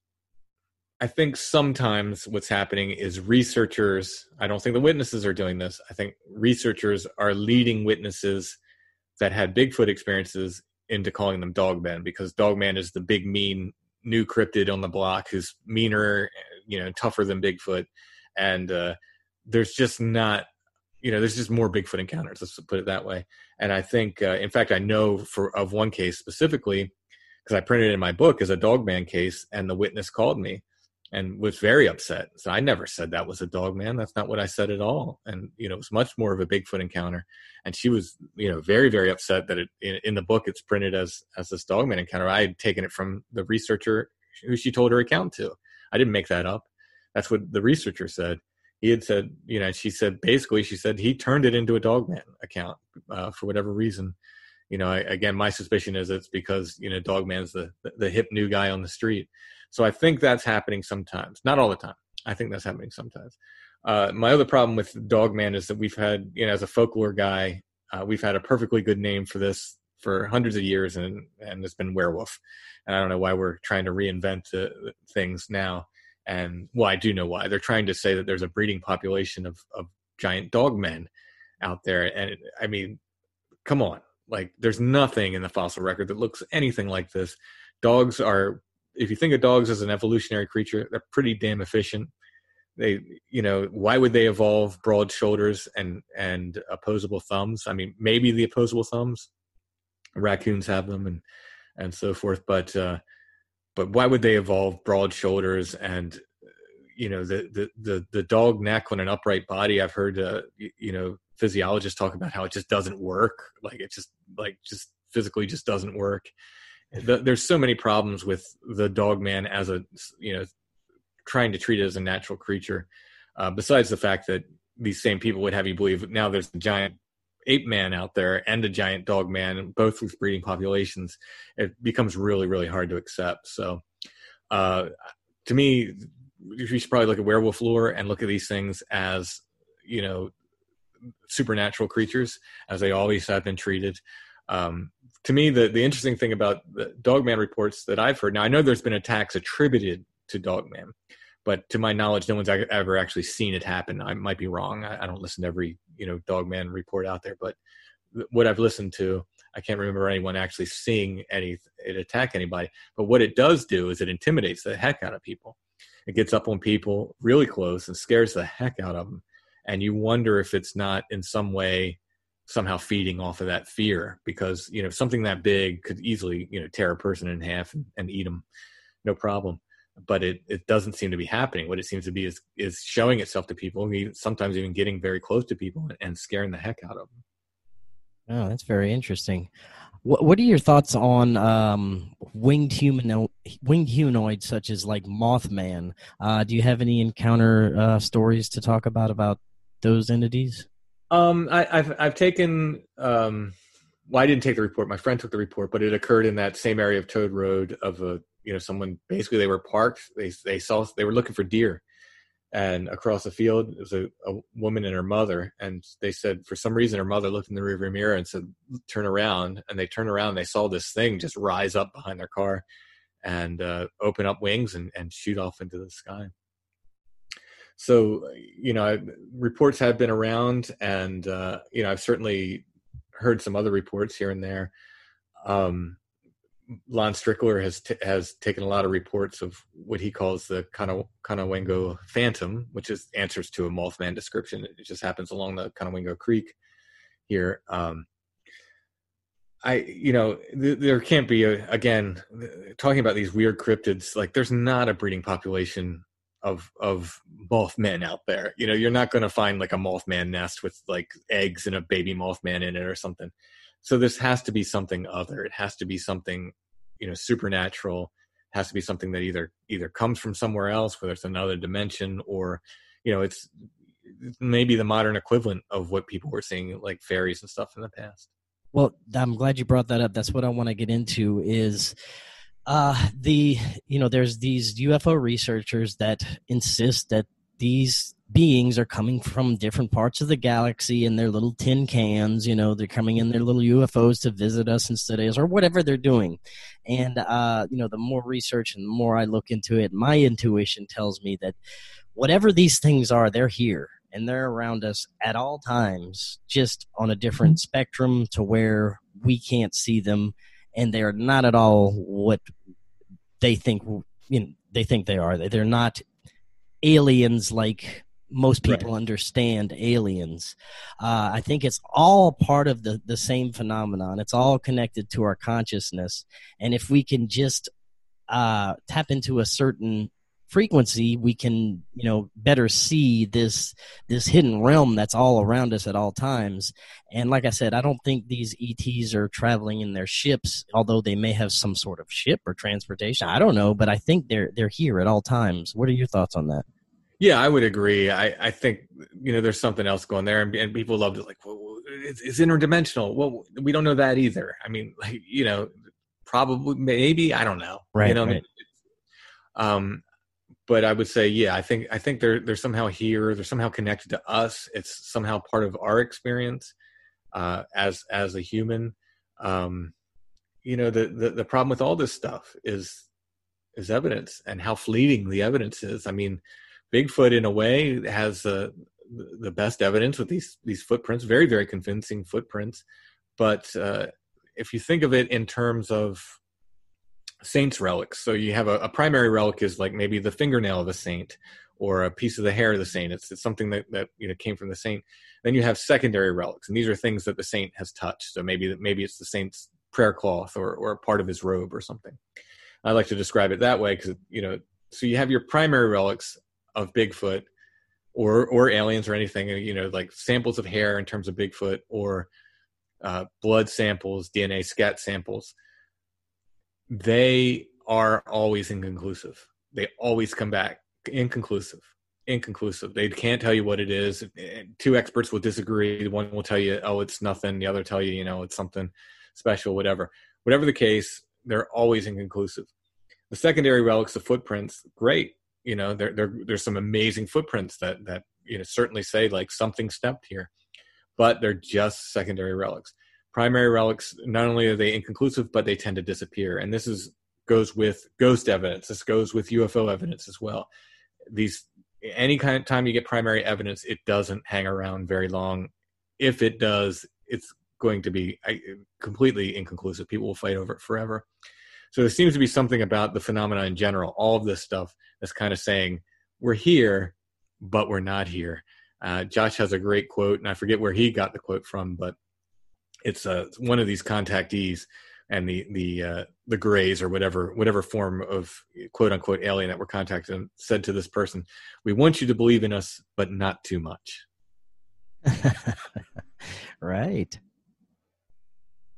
I think sometimes what's happening is researchers, I don't think the witnesses are doing this, I think researchers are leading witnesses that had Bigfoot experiences into calling them dogmen, because dogman is the big, mean, new cryptid on the block who's meaner, you know, tougher than Bigfoot. And uh, there's just not, you know, there's just more Bigfoot encounters, let's put it that way. And I think, uh, in fact, I know for of one case specifically, because I printed it in my book as a dogman case, and the witness called me and was very upset. So I never said that was a dogman. That's not what I said at all. And, you know, it was much more of a Bigfoot encounter. And she was, you know, very, very upset that it, in, in the book, it's printed as, as this dogman encounter. I had taken it from the researcher who she told her account to. I didn't make that up. That's what the researcher said. He had said, you know, she said, basically, she said he turned it into a dogman account uh, for whatever reason. You know, I, again, my suspicion is it's because, you know, dogman's the, the, the hip new guy on the street. So I think that's happening sometimes. Not all the time. I think that's happening sometimes. Uh, my other problem with dogman is that we've had, you know, as a folklore guy, uh, we've had a perfectly good name for this for hundreds of years, and, and it's been werewolf. And I don't know why we're trying to reinvent uh, things now. And, well, I do know why. They're trying to say that there's a breeding population of, of giant dogmen out there. And, it, I mean, come on. Like, there's nothing in the fossil record that looks anything like this. Dogs are, if you think of dogs as an evolutionary creature, they're pretty damn efficient. They, you know, why would they evolve broad shoulders and, and opposable thumbs? I mean, maybe the opposable thumbs, raccoons have them and, and so forth. But, uh, but why would they evolve broad shoulders and, you know, the, the, the, the dog neck on an upright body? I've heard, uh, you, you know, physiologists talk about how it just doesn't work. Like it just like just physically just doesn't work. The, there's so many problems with the dogman as a, you know, trying to treat it as a natural creature. Uh, besides the fact that these same people would have you believe now there's a giant ape man out there and a giant dog man, both with breeding populations, it becomes really, really hard to accept. So uh, to me, you should probably look at werewolf lore and look at these things as, you know, supernatural creatures, as they always have been treated. Um, to me, the, the interesting thing about the dogman reports that I've heard, now I know there's been attacks attributed to dogman, but to my knowledge, no one's ever actually seen it happen. I might be wrong. I, I don't listen to every, you know, dogman report out there, but what I've listened to, I can't remember anyone actually seeing any it attack anybody. But what it does do is it intimidates the heck out of people. It gets up on people really close and scares the heck out of them. And you wonder if it's not in some way somehow feeding off of that fear, because, you know, something that big could easily, you know, tear a person in half and, and eat them, no problem. But it, it doesn't seem to be happening. What it seems to be is is showing itself to people, sometimes even getting very close to people and, and scaring the heck out of them. Oh, that's very interesting. What What are your thoughts on um, winged human winged humanoids such as like Mothman? Uh, do you have any encounter uh, stories to talk about about those entities? Um, I, I've I've taken. Um, well, I didn't take the report. My friend took the report, but it occurred in that same area of Toad Road of a you know, someone basically they were parked. They they saw they were looking for deer, and across the field it was a, a woman and her mother, and they said for some reason her mother looked in the rearview mirror and said, "Turn around." And they turned around. And they saw this thing just rise up behind their car, and uh, open up wings and, and shoot off into the sky. So, you know, I, reports have been around, and, uh, you know, I've certainly heard some other reports here and there. Um, Lon Strickler has t- has taken a lot of reports of what he calls the Kana- Kanawengo Phantom, which is answers to a Mothman description. It just happens along the Kanawengo Creek here. Um, I, you know, th- there can't be a, again, talking about these weird cryptids, like there's not a breeding population of of Mothman out there. You know, you're not going to find like a Mothman nest with like eggs and a baby Mothman in it or something. So this has to be something other. It has to be something, you know, supernatural. It has to be something that either either comes from somewhere else, whether it's another dimension, or, you know, it's maybe the modern equivalent of what people were seeing, like fairies and stuff in the past. Well, I'm glad you brought that up. That's what I want to get into is uh, the, you know, there's these U F O researchers that insist that these beings are coming from different parts of the galaxy in their little tin cans. You know, they're coming in their little U F Os to visit us and study us or whatever they're doing. And, uh, you know, the more research and the more I look into it, my intuition tells me that whatever these things are, they're here. And they're around us at all times, just on a different spectrum to where we can't see them, and they're not at all what they think. You know, they think they are. They're not aliens like most people Right. understand aliens. Uh, I think it's all part of the the same phenomenon. It's all connected to our consciousness, and if we can just uh, tap into a certain frequency, we can, you know, better see this this hidden realm that's all around us at all times. And like I said, I don't think these E Ts are traveling in their ships, although they may have some sort of ship or transportation. I don't know, but I think they're they're here at all times. What are your thoughts on that? Yeah, I would agree. I, I think, you know, there's something else going there, and, and people love to like, well, it's, it's interdimensional. Well, we don't know that either. I mean, like, you know, probably, maybe, I don't know. Right, you know, right. um, but I would say, yeah, I think I think they're they're somehow here. They're somehow connected to us. It's somehow part of our experience uh, as as a human. Um, you know, the, the the problem with all this stuff is is evidence, and how fleeting the evidence is. I mean, Bigfoot, in a way, has the the best evidence with these these footprints, very very convincing footprints. But uh, if you think of it in terms of saints' relics, so you have a, a primary relic is like maybe the fingernail of a saint or a piece of the hair of the saint. It's, it's something that, that you know came from the saint. Then you have secondary relics, and these are things that the saint has touched. So maybe maybe it's the saint's prayer cloth or or a part of his robe or something. I like to describe it that way because, you know, so you have your primary relics of Bigfoot or or aliens or anything, you know, like samples of hair in terms of Bigfoot, or uh, blood samples, D N A scat samples. They are always inconclusive. They always come back inconclusive, inconclusive. They can't tell you what it is. Two experts will disagree. One will tell you, oh, it's nothing. The other tell you, you know, it's something special, whatever. Whatever the case, they're always inconclusive. The secondary relics, the footprints, great. You know, there, there, there's some amazing footprints that, that, you know, certainly say like something stepped here, but they're just secondary relics. Primary relics, not only are they inconclusive, but they tend to disappear. And this is goes with ghost evidence. This goes with U F O evidence as well. These, any kind of time you get primary evidence, it doesn't hang around very long. If it does, it's going to be completely inconclusive. People will fight over it forever. So there seems to be something about the phenomena in general, all of this stuff that's kind of saying, we're here, but we're not here. Uh, Josh has a great quote, and I forget where he got the quote from, but it's uh, one of these contactees and the the uh, the Greys or whatever whatever form of quote unquote alien that were contacted and said to this person, "We want you to believe in us, but not too much." Right.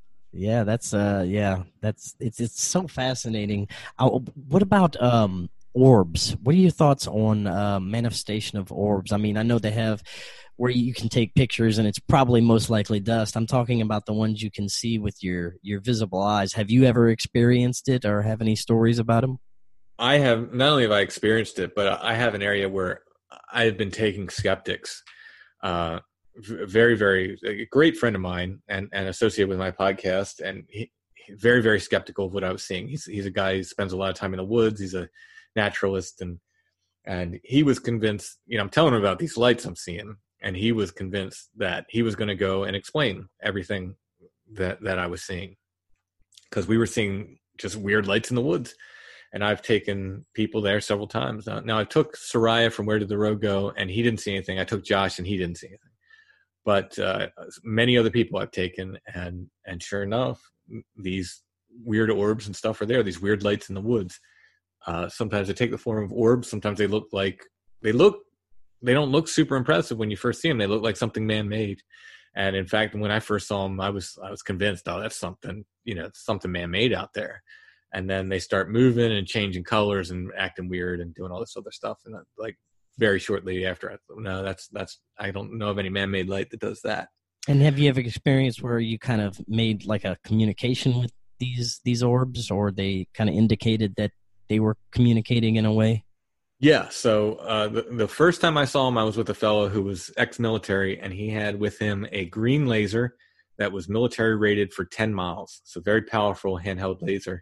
Yeah, that's uh, yeah, that's it's it's so fascinating. Uh, what about um, orbs. What are your thoughts on uh, manifestation of orbs? I mean, I know they have where you can take pictures and it's probably most likely dust. I'm talking about the ones you can see with your, your visible eyes. Have you ever experienced it or have any stories about them? I have, not only have I experienced it, but I have an area where I have been taking skeptics. Uh, very, very, a great friend of mine and, and associated with my podcast. And he, very, very skeptical of what I was seeing. He's, he's a guy who spends a lot of time in the woods. He's a naturalist. And, and he was convinced, you know, I'm telling him about these lights I'm seeing. And he was convinced that he was going to go and explain everything that, that I was seeing, because we were seeing just weird lights in the woods. And I've taken people there several times. Now, now I took Soraya from Where Did the Road Go, and he didn't see anything. I took Josh, and he didn't see anything. But uh, many other people I've taken, and and sure enough, these weird orbs and stuff are there. These weird lights in the woods. Uh, sometimes they take the form of orbs. Sometimes they look like they look. They don't look super impressive when you first see them. They look like something man-made. And in fact, when I first saw them, I was I was convinced, oh, that's something, you know, something man-made out there. And then they start moving and changing colors and acting weird and doing all this other stuff. And like very shortly after, I thought, no, that's that's I don't know of any man-made light that does that. And have you ever experienced where you kind of made like a communication with these these orbs, or they kind of indicated that they were communicating in a way? Yeah. So uh, the, the first time I saw him, I was with a fellow who was ex-military, and he had with him a green laser that was military rated for ten miles. So very powerful handheld laser.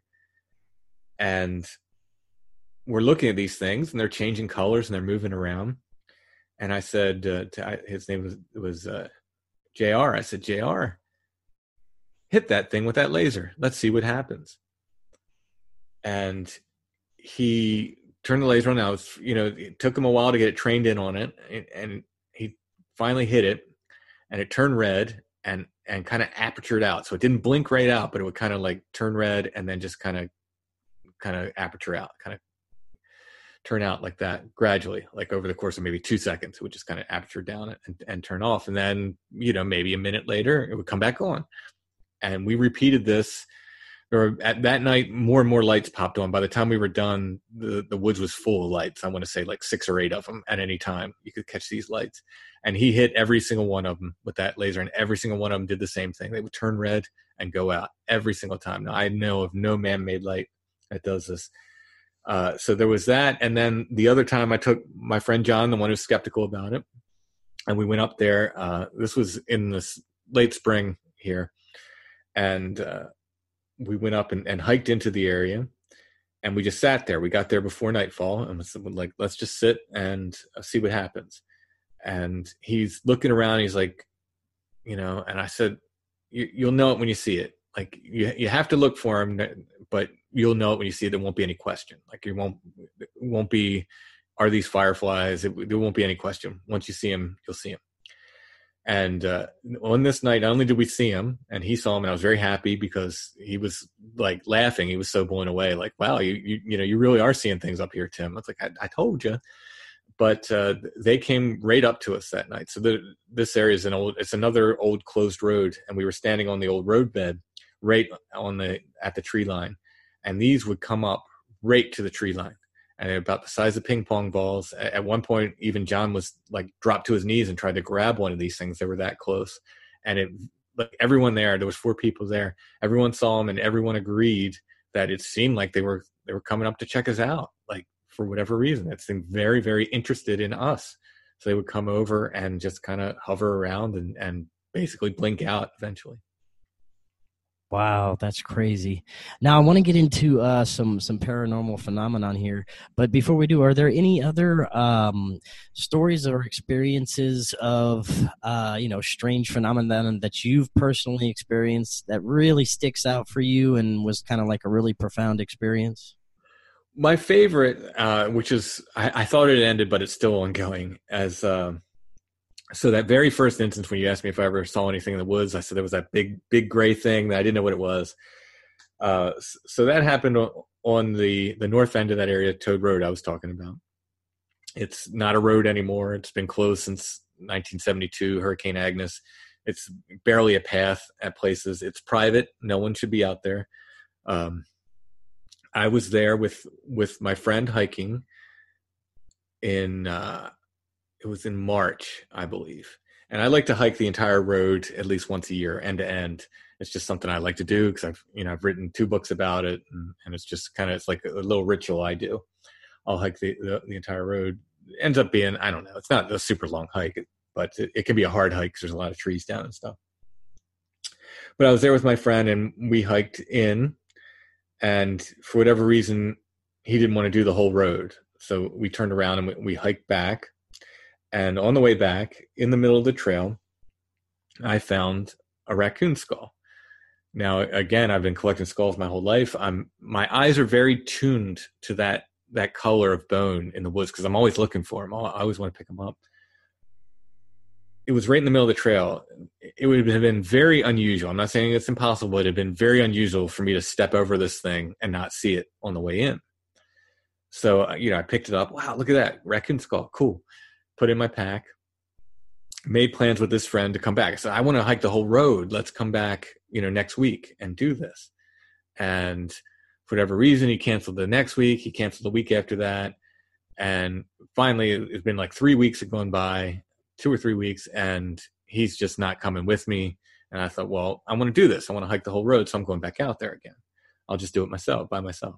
And we're looking at these things, and they're changing colors, and they're moving around. And I said, uh, to, I, his name was, was uh, J R. I said, J R, hit that thing with that laser. Let's see what happens. And he turned the laser on. I was, you know, it took him a while to get it trained in on it. And, and he finally hit it, and it turned red and, and kind of apertured out. So it didn't blink right out, but it would kind of like turn red and then just kind of kind of aperture out, kind of turn out like that gradually, like over the course of maybe two seconds, it would just kind of aperture down and, and turn off. And then, you know, maybe a minute later, it would come back on. And we repeated this. Or at that night, more and more lights popped on. By the time we were done, the, the woods was full of lights. I want to say like six or eight of them at any time. You could catch these lights. And he hit every single one of them with that laser, and every single one of them did the same thing. They would turn red and go out every single time. Now, I know of no man-made light that does this. Uh, so there was that. And then the other time I took my friend John, the one who's skeptical about it, and we went up there. Uh, this was in this late spring here. And uh, we went up and, and hiked into the area, and we just sat there. We got there before nightfall, and was like, let's just sit and uh, see what happens. And he's looking around. He's like, you know, and I said, you, you'll know it when you see it. Like you, you have to look for him, but you'll know it when you see it. There won't be any question. Like you won't, it won't be, are these fireflies? It, there won't be any question. Once you see him, you'll see him. And uh, on this night, not only did we see him, and he saw him, and I was very happy because he was like laughing. He was so blown away, like, wow, you you, you know, you really are seeing things up here, Tim. I was like, I, I told you. But uh, they came right up to us that night. So the, this area is an old, it's another old closed road, and we were standing on the old roadbed right on the at the tree line, and these would come up right to the tree line. And they're about the size of ping pong balls. At one point, even John was like dropped to his knees and tried to grab one of these things. They were that close. And it, like everyone there, there was four people there. Everyone saw them, and everyone agreed that it seemed like they were they were coming up to check us out, like for whatever reason. It seemed very, very interested in us. So they would come over and just kind of hover around and, and basically blink out eventually. Wow, that's crazy. Now I want to get into uh, some some paranormal phenomenon here, but before we do, are there any other um, stories or experiences of uh, you know strange phenomenon that you've personally experienced that really sticks out for you and was kind of like a really profound experience? My favorite, uh, which is I, I thought it ended, but it's still ongoing, as. Uh, So that very first instance when you asked me if I ever saw anything in the woods, I said there was that big, big gray thing that I didn't know what it was. Uh, so that happened on the, the north end of that area, Toad Road I was talking about. It's not a road anymore. It's been closed since nineteen seventy-two, Hurricane Agnes. It's barely a path at places. It's private. No one should be out there. Um, I was there with with my friend hiking in uh, it was in March, I believe. And I like to hike the entire road at least once a year, end to end. It's just something I like to do because I've you know I've written two books about it, and, and it's just kind of it's like a little ritual I do. I'll hike the, the, the entire road. It ends up being, I don't know, it's not a super long hike, but it, it can be a hard hike because there's a lot of trees down and stuff. But I was there with my friend, and we hiked in, and for whatever reason, he didn't want to do the whole road. So we turned around and we, we hiked back. And on the way back, in the middle of the trail, I found a raccoon skull. Now, again, I've been collecting skulls my whole life. I'm my eyes are very tuned to that that color of bone in the woods because I'm always looking for them. I always want to pick them up. It was right in the middle of the trail. It would have been very unusual. I'm not saying it's impossible, but it would have been very unusual for me to step over this thing and not see it on the way in. So, you know, I picked it up. Wow, look at that. Raccoon skull. Cool. Put it in my pack. Made plans with this friend to come back. I said, I want to hike the whole road. Let's come back, you know, next week and do this. And for whatever reason, he canceled the next week. He canceled the week after that. And finally, it's been like three weeks had gone by, two or three weeks, and he's just not coming with me. And I thought, well, I want to do this. I want to hike the whole road, so I'm going back out there again. I'll just do it myself, by myself.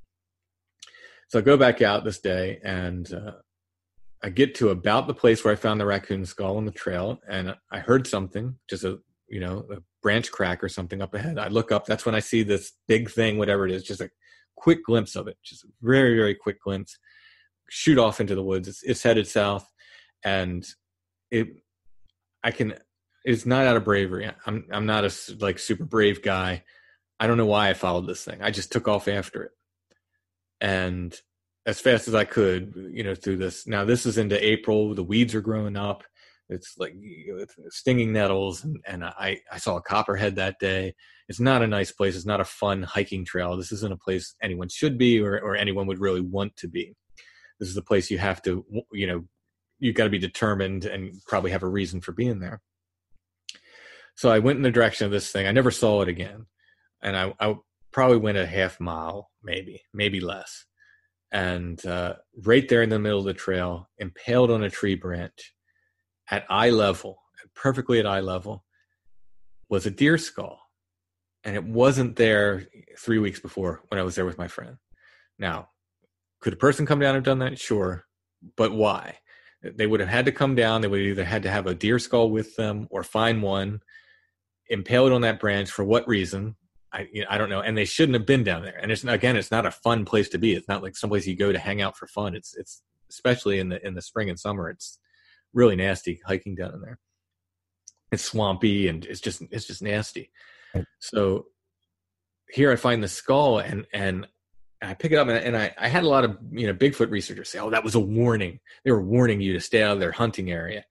So I go back out this day, and uh, I get to about the place where I found the raccoon skull on the trail, and I heard something, just a you know a branch crack or something up ahead. I look up. That's when I see this big thing, whatever it is, just a quick glimpse of it, just a very, very quick glimpse. Shoot off into the woods. It's, it's headed south, and it. I can. It's not out of bravery. I'm. I'm not a like super brave guy. I don't know why I followed this thing. I just took off after it, and as fast as I could, you know, through this. Now this is into April. The weeds are growing up. It's like it's stinging nettles, and, and I, I saw a copperhead that day. It's not a nice place. It's not a fun hiking trail. This isn't a place anyone should be, or, or anyone would really want to be. This is a place you have to, you know, you've got to be determined and probably have a reason for being there. So I went in the direction of this thing. I never saw it again, and I, I probably went a half mile, maybe, maybe less. And uh, right there in the middle of the trail, impaled on a tree branch, at eye level, perfectly at eye level, was a deer skull. And it wasn't there three weeks before when I was there with my friend. Now, could a person come down and have done that? Sure. But why? They would have had to come down. They would have either had to have a deer skull with them or find one, impale it on that branch. For what reason? I you know, I don't know. And they shouldn't have been down there. And it's again, it's not a fun place to be. It's not like someplace you go to hang out for fun. It's it's especially in the in the spring and summer. It's really nasty hiking down in there. It's swampy and it's just it's just nasty. So here I find the skull and and I pick it up and, and I, I had a lot of you know Bigfoot researchers say, oh, that was a warning. They were warning you to stay out of their hunting area.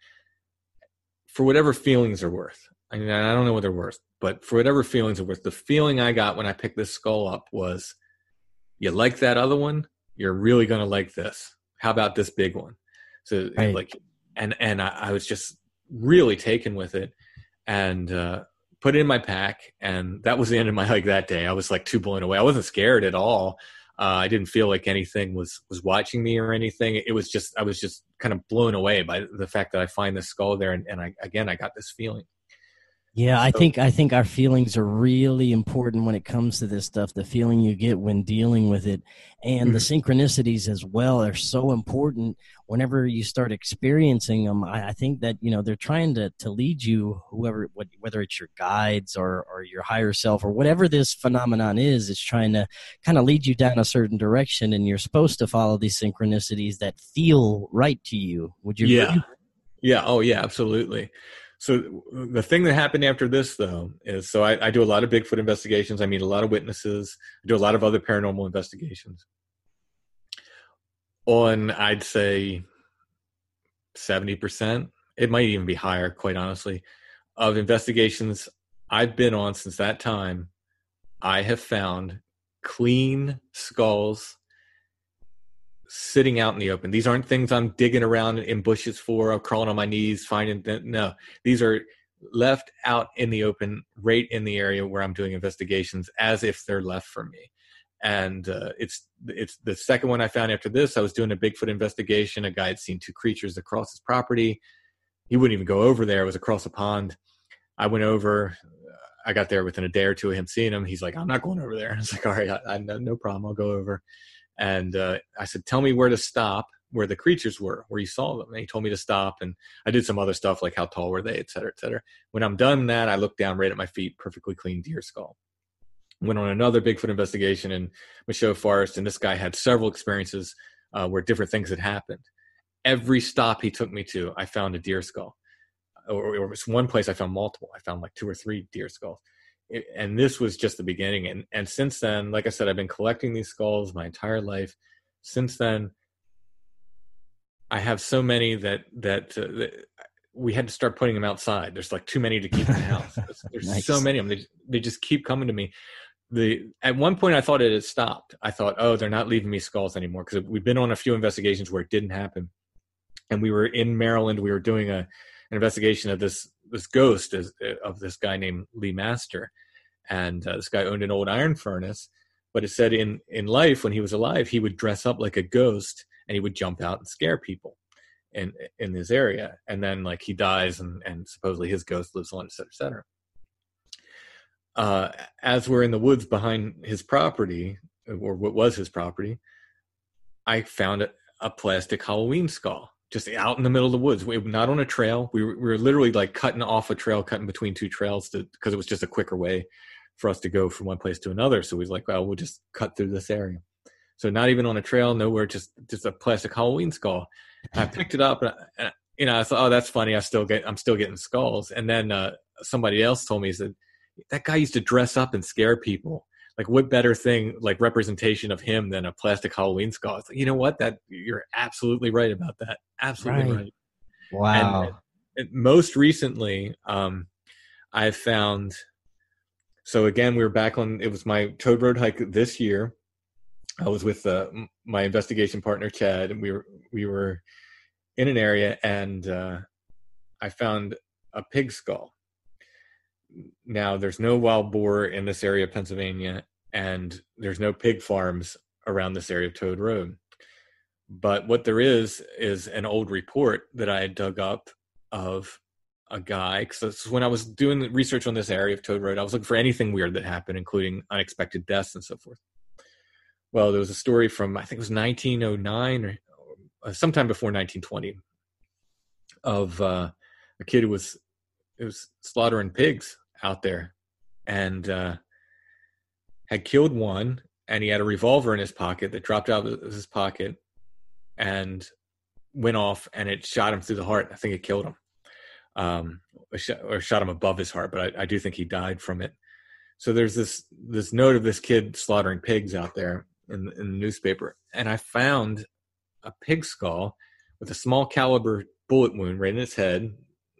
For whatever feelings are worth. I mean, I don't know what they're worth, but for whatever feelings are worth, the feeling I got when I picked this skull up was, you like that other one? You're really going to like this. How about this big one? So right. like, and, and I, I was just really taken with it and uh, put it in my pack. And that was the end of my hike that day. I was like too blown away. I wasn't scared at all. Uh, I didn't feel like anything was, was watching me or anything. It was just, I was just kind of blown away by the fact that I find this skull there. And, and I, again, I got this feeling. Yeah, I think I think our feelings are really important when it comes to this stuff. The feeling you get when dealing with it, and the synchronicities as well are so important. Whenever you start experiencing them, I, I think that you know they're trying to, to lead you, whoever, whether it's your guides or or your higher self or whatever this phenomenon is, is trying to kind of lead you down a certain direction, and you're supposed to follow these synchronicities that feel right to you. Would you? Yeah, agree? yeah, oh yeah, absolutely. So the thing that happened after this, though, is so I, I do a lot of Bigfoot investigations. I meet a lot of witnesses. I do a lot of other paranormal investigations. On, I'd say, seventy percent, it might even be higher, quite honestly, of investigations I've been on since that time, I have found clean skulls sitting out in the open. These aren't things I'm digging around in bushes for or crawling on my knees finding them. No, these are left out in the open, right in the area where I'm doing investigations, as if they're left for me. And uh, it's it's the second one I found after this. I was doing a Bigfoot investigation. A guy had seen two creatures across his property. He wouldn't even go over there. It was across a pond. I went over. I got there within a day or two of him seeing him. He's like, I'm not going over there. I was like, all right, I, I, no problem. I'll go over. And uh, I said, tell me where to stop, where the creatures were, where you saw them. And he told me to stop. And I did some other stuff like how tall were they, et cetera, et cetera. When I'm done that, I looked down right at my feet, perfectly clean deer skull. Went on another Bigfoot investigation in Michaux Forest, and this guy had several experiences uh, where different things had happened. Every stop he took me to, I found a deer skull. Or, or one place I found multiple. I found like two or three deer skulls. It, and this was just the beginning. And, and since then, like I said, I've been collecting these skulls my entire life. Since then, I have so many that, that, uh, that we had to start putting them outside. There's like too many to keep in the house. There's, there's nice. So many of them. They, they just keep coming to me. The at one point I thought it had stopped. I thought, oh, they're not leaving me skulls anymore, because we've been on a few investigations where it didn't happen. And we were in Maryland. We were doing a an investigation of this this ghost as, of this guy named Lee Master, and uh, this guy owned an old iron furnace. But it said in in life, when he was alive, he would dress up like a ghost and he would jump out and scare people in in this area. And then like he dies, and and supposedly his ghost lives on, et cetera, et cetera. Uh, as we're in the woods behind his property, or what was his property, I found a, a plastic Halloween skull just out in the middle of the woods. We were not on a trail. We were, we were literally like cutting off a trail, cutting between two trails, because it was just a quicker way for us to go from one place to another. So we was like, well, we'll just cut through this area. So not even on a trail, nowhere, just just a plastic Halloween skull. And I picked it up, and, and you know, I thought, oh, that's funny. I still get, I'm still getting skulls. And then uh, somebody else told me, he said, that guy used to dress up and scare people. Like, what better thing, like representation of him than a plastic Halloween skull? It's like, you know what? That you're absolutely right about that. Absolutely right. right. Wow. And, and most recently, um, I found. So again, we were back on. It was my Toad Road hike this year. I was with uh, my investigation partner Chad, and we were we were in an area, and uh, I found a pig skull. Now, there's no wild boar in this area of Pennsylvania, and there's no pig farms around this area of Toad Road. But what there is, is an old report that I had dug up of a guy. Because when I was doing research on this area of Toad Road, I was looking for anything weird that happened, including unexpected deaths and so forth. Well, there was a story from, I think it was nineteen oh nine, or sometime before nineteen twenty, of uh, a kid who was it was slaughtering pigs out there, and uh, had killed one, and he had a revolver in his pocket that dropped out of his pocket and went off, and it shot him through the heart. I think it killed him, um, or, shot, or shot him above his heart, but I, I do think he died from it. So there's this this note of this kid slaughtering pigs out there in, in the newspaper, and I found a pig skull with a small caliber bullet wound right in its head.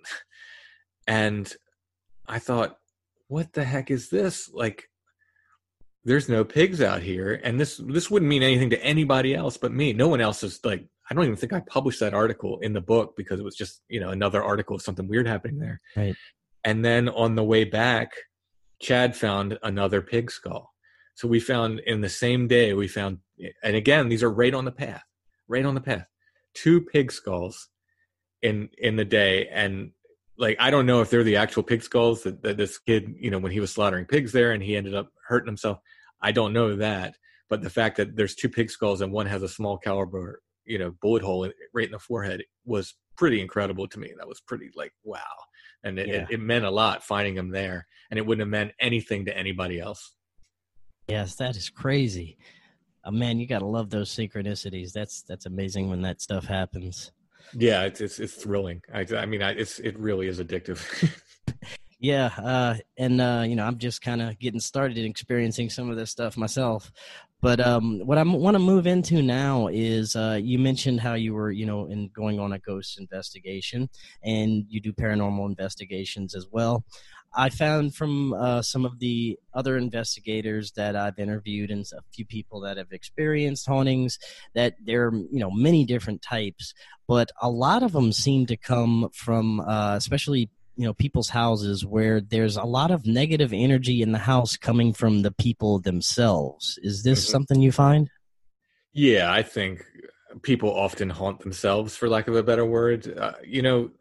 And I thought, what the heck is this? Like, there's no pigs out here. And this this wouldn't mean anything to anybody else but me. No one else is like, I don't even think I published that article in the book, because it was just, you know, another article of something weird happening there. Right. And then on the way back, Chad found another pig skull. So we found in the same day, we found, and again, these are right on the path, right on the path, two pig skulls in in the day. And like, I don't know if they're the actual pig skulls that, that this kid, you know, when he was slaughtering pigs there and he ended up hurting himself. I don't know that. But the fact that there's two pig skulls and one has a small caliber, you know, bullet hole in, right in the forehead was pretty incredible to me. That was pretty like, wow. And it, yeah. it, it meant a lot finding him there. And it wouldn't have meant anything to anybody else. Yes, that is crazy. Oh, man, you got to love those synchronicities. That's that's amazing when that stuff happens. Yeah, it's it's, it's thrilling. I, I mean, I, it's it really is addictive. Yeah, uh, and uh, you know, I'm just kind of getting started in experiencing some of this stuff myself. But um, what I want to move into now is uh, you mentioned how you were, you know, in going on a ghost investigation, and you do paranormal investigations as well. I found from uh, some of the other investigators that I've interviewed and a few people that have experienced hauntings that there are, you know, many different types, but a lot of them seem to come from, uh, especially you know, people's houses where there's a lot of negative energy in the house coming from the people themselves. Is this Mm-hmm. something you find? Yeah, I think people often haunt themselves, for lack of a better word. Uh, you know,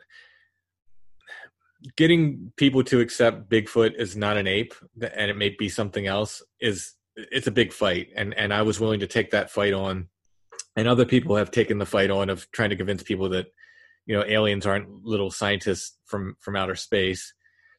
getting people to accept Bigfoot is not an ape and it may be something else is it's a big fight. And, and I was willing to take that fight on, and other people have taken the fight on of trying to convince people that, you know, aliens aren't little scientists from, from outer space.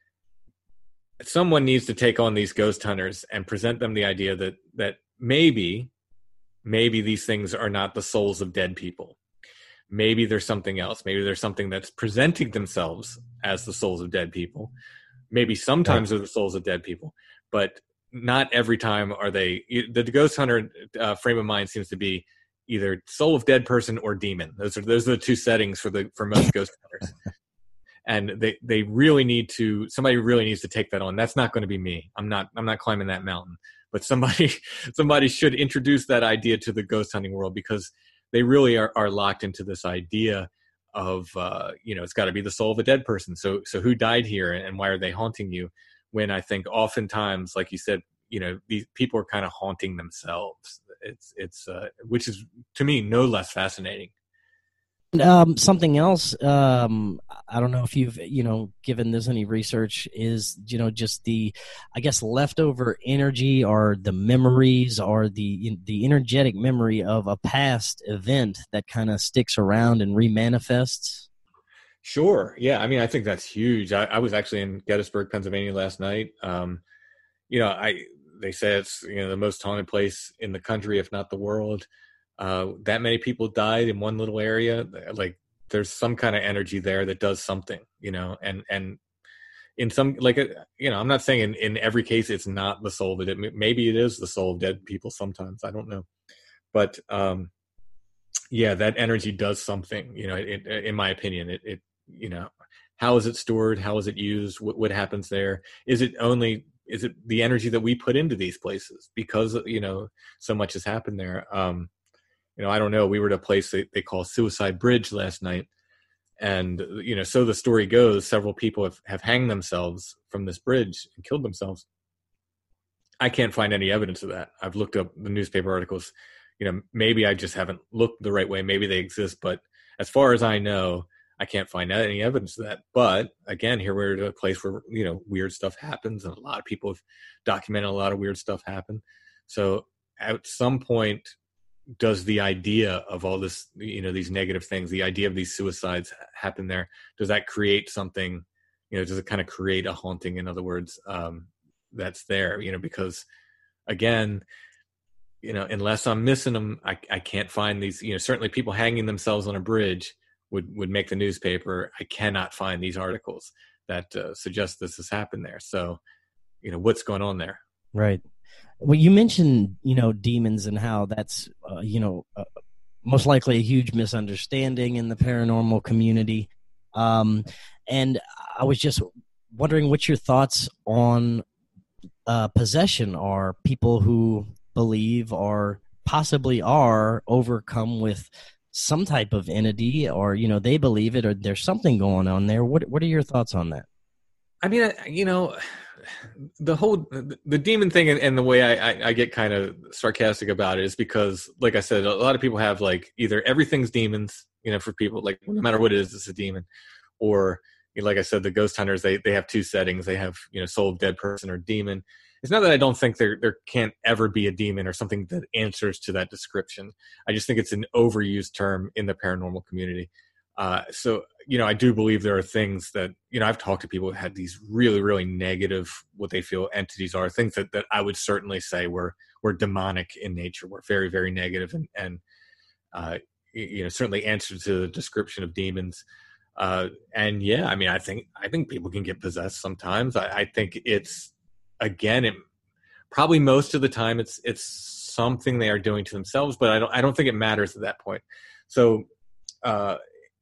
Someone needs to take on these ghost hunters and present them the idea that, that maybe, maybe these things are not the souls of dead people. Maybe there's something else. Maybe there's something that's presenting themselves as the souls of dead people. Maybe sometimes they're the souls of dead people, but not every time are they. The ghost hunter uh, frame of mind seems to be either soul of dead person or demon. Those are those are the two settings for the for most ghost hunters. And they they really need to. Somebody really needs to take that on. That's not going to be me. I'm not. I'm not climbing that mountain. But somebody somebody should introduce that idea to the ghost hunting world, because they really are, are locked into this idea of, uh, you know, it's got to be the soul of a dead person. So, so who died here and why are they haunting you? When I think oftentimes, like you said, you know, these people are kind of haunting themselves. It's, it's, uh, which is to me no less fascinating. Um, something else, um, I don't know if you've, you know, given this any research, is, you know, just the, I guess, leftover energy or the memories or the the energetic memory of a past event that kind of sticks around and remanifests. Sure. Yeah. I mean, I think that's huge. I, I was actually in Gettysburg, Pennsylvania last night. Um, you know, I, they say it's, you know, the most haunted place in the country, if not the world. Uh, that many people died in one little area. Like, there's some kind of energy there that does something, you know, and, and in some, like, you know, I'm not saying in, in every case it's not the soul of it. Maybe it is the soul of dead people sometimes. I don't know. But, um, yeah, that energy does something, you know, it, it, in my opinion, it, it, you know, how is it stored? How is it used? What, what happens there? Is it only, is it the energy that we put into these places because, you know, so much has happened there? Um, You know, I don't know. We were at a place they, they call Suicide Bridge last night. And, you know, so the story goes, several people have, have hanged themselves from this bridge and killed themselves. I can't find any evidence of that. I've looked up the newspaper articles. You know, maybe I just haven't looked the right way. Maybe they exist. But as far as I know, I can't find any evidence of that. But again, here we're at a place where, you know, weird stuff happens. And a lot of people have documented a lot of weird stuff happen. So at some point, does the idea of all this, you know, these negative things, the idea of these suicides happen there, does that create something, you know, does it kind of create a haunting, in other words, um, that's there, you know, because again, you know, unless I'm missing them, I, I can't find these, you know, certainly people hanging themselves on a bridge would, would make the newspaper. I cannot find these articles that uh, suggest this has happened there. So, you know, what's going on there? Right. Well, you mentioned, you know, demons and how that's, uh, you know, uh, most likely a huge misunderstanding in the paranormal community. Um, and I was just wondering what your thoughts on uh, possession are. People who believe or possibly are overcome with some type of entity, or, you know, they believe it, or there's something going on there. What What are your thoughts on that? I mean, you know, the whole the demon thing, and, and the way I, I, I get kind of sarcastic about it is because, like I said, a lot of people have like either everything's demons, you know, for people, like no matter what it is, it's a demon, or, you know, like I said, the ghost hunters, they they have two settings. They have, you know, soul of dead person or demon. It's not that I don't think there there can't ever be a demon or something that answers to that description. I just think it's an overused term in the paranormal community. Uh, so, you know, I do believe there are things that, you know, I've talked to people who had these really, really negative, what they feel entities are, things that, that I would certainly say were, were demonic in nature, were very, very negative and, and uh, you know, certainly answer to the description of demons. Uh, and yeah, I mean, I think, I think people can get possessed sometimes. I, I think it's, again, it, probably most of the time it's, it's something they are doing to themselves, but I don't, I don't think it matters at that point. So, uh,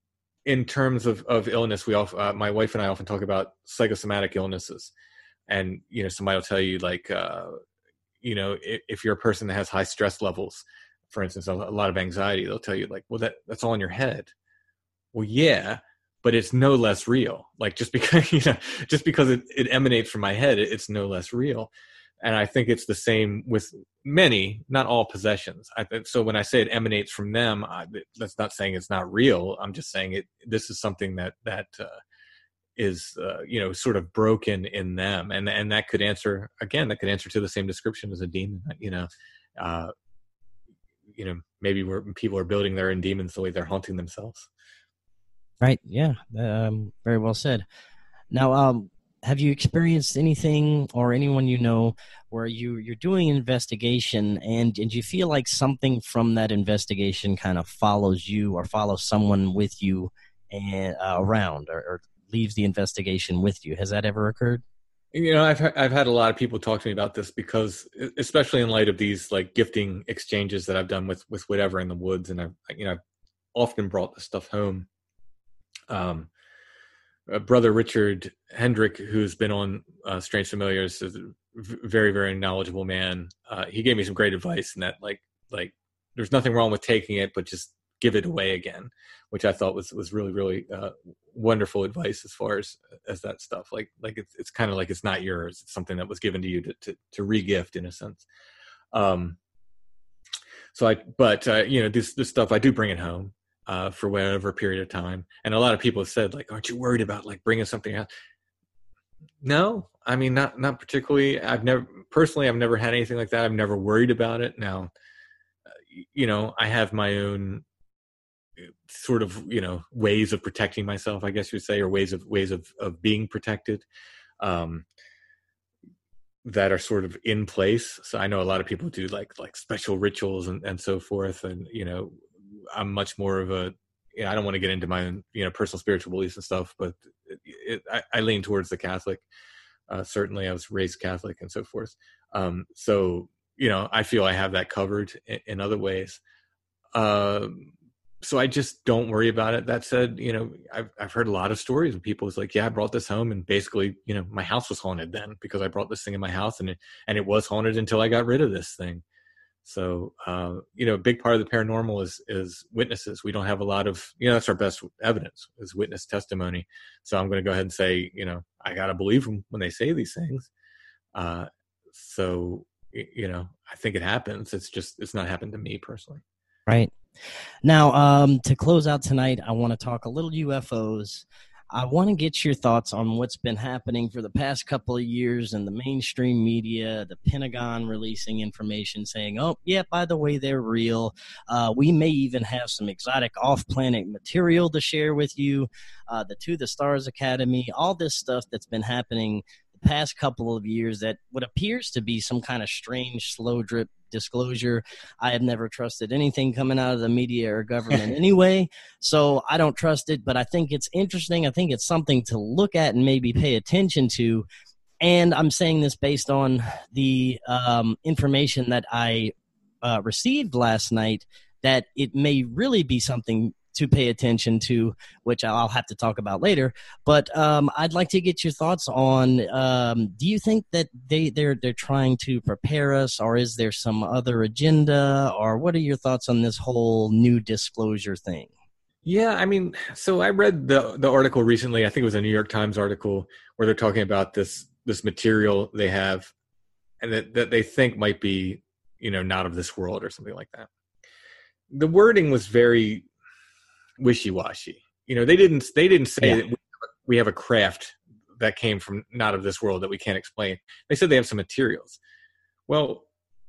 in terms of, of illness, we all, uh, my wife and I often talk about psychosomatic illnesses, and, you know, somebody will tell you like, uh, you know, if, if you're a person that has high stress levels, for instance, a, a lot of anxiety, they'll tell you like, well, that that's all in your head. Well, yeah, but it's no less real. Like just because, you know, just because it, it emanates from my head, it, it's no less real. And I think it's the same with many, not all possessions. I, so when I say it emanates from them, I, that's not saying it's not real. I'm just saying it. This is something that that uh, is, uh, you know, sort of broken in them, and and that could answer again. That could answer to the same description as a demon. You know, uh, you know, maybe where people are building their own demons the way they're haunting themselves. Right. Yeah. Um, very well said. Now, um, have you experienced anything or anyone you know where you, you're doing an investigation and, and you feel like something from that investigation kind of follows you or follows someone with you and uh, around or, or leaves the investigation with you? Has that ever occurred? You know, I've I've had a lot of people talk to me about this because, especially in light of these like gifting exchanges that I've done with with whatever in the woods, and I've you know I've often brought this stuff home. Um, uh, brother Richard Hendrick, who's been on uh, Strange Familiars, is a very very knowledgeable man. Uh, he gave me some great advice, and that like like there's nothing wrong with taking it, but just give it away again, which I thought was was really really uh, wonderful advice as far as as that stuff. Like like it's it's kind of like it's not yours; it's something that was given to you to to, to re-gift in a sense. Um, so I, but uh, you know, this this stuff I do bring it home uh, for whatever period of time, and a lot of people have said like, "Aren't you worried about like bringing something out?" No, I mean not not particularly. I've never personally I've never had anything like that. I've never worried about it. Now, uh, you know, I have my own sort of, you know, ways of protecting myself, I guess you would say, or ways of ways of, of being protected um, that are sort of in place. So I know a lot of people do like like special rituals and, and so forth. And, you know, I'm much more of a, you know, I don't want to get into my own, you know, personal spiritual beliefs and stuff, but it, it, I, I lean towards the Catholic. Uh, certainly I was raised Catholic and so forth. Um, so, you know, I feel I have that covered in, in other ways. Um, So I just don't worry about it. That said, you know, I've I've heard a lot of stories of people who's like, yeah, I brought this home and basically, you know, my house was haunted then because I brought this thing in my house and it and it was haunted until I got rid of this thing. So, uh, you know, a big part of the paranormal is is witnesses. We don't have a lot of, you know, that's our best evidence is witness testimony. So I'm going to go ahead and say, you know, I got to believe them when they say these things. Uh, so, you know, I think it happens. It's just, it's not happened to me personally. Right. Now, um, to close out tonight, I want to talk a little U F Os. I want to get your thoughts on what's been happening for the past couple of years in the mainstream media, the Pentagon releasing information saying, oh, yeah, by the way, they're real. Uh, we may even have some exotic off-planet material to share with you, uh, the To the Stars Academy, all this stuff that's been happening the past couple of years that what appears to be some kind of strange slow drip disclosure. I have never trusted anything coming out of the media or government anyway, so I don't trust it, but I think it's interesting. I think it's something to look at and maybe pay attention to, and I'm saying this based on the um, information that I uh, received last night, that it may really be something to pay attention to, which I'll have to talk about later. But um, I'd like to get your thoughts on, um, do you think that they, they're, they're trying to prepare us, or is there some other agenda, or what are your thoughts on this whole new disclosure thing? Yeah, I mean, so I read the the article recently. I think it was a New York Times article where they're talking about this this material they have and that, that they think might be, you know, not of this world or something like that. The wording was very wishy-washy. You know, they didn't they didn't say yeah. that we have a craft that came from not of this world that we can't explain. They said they have some materials. Well,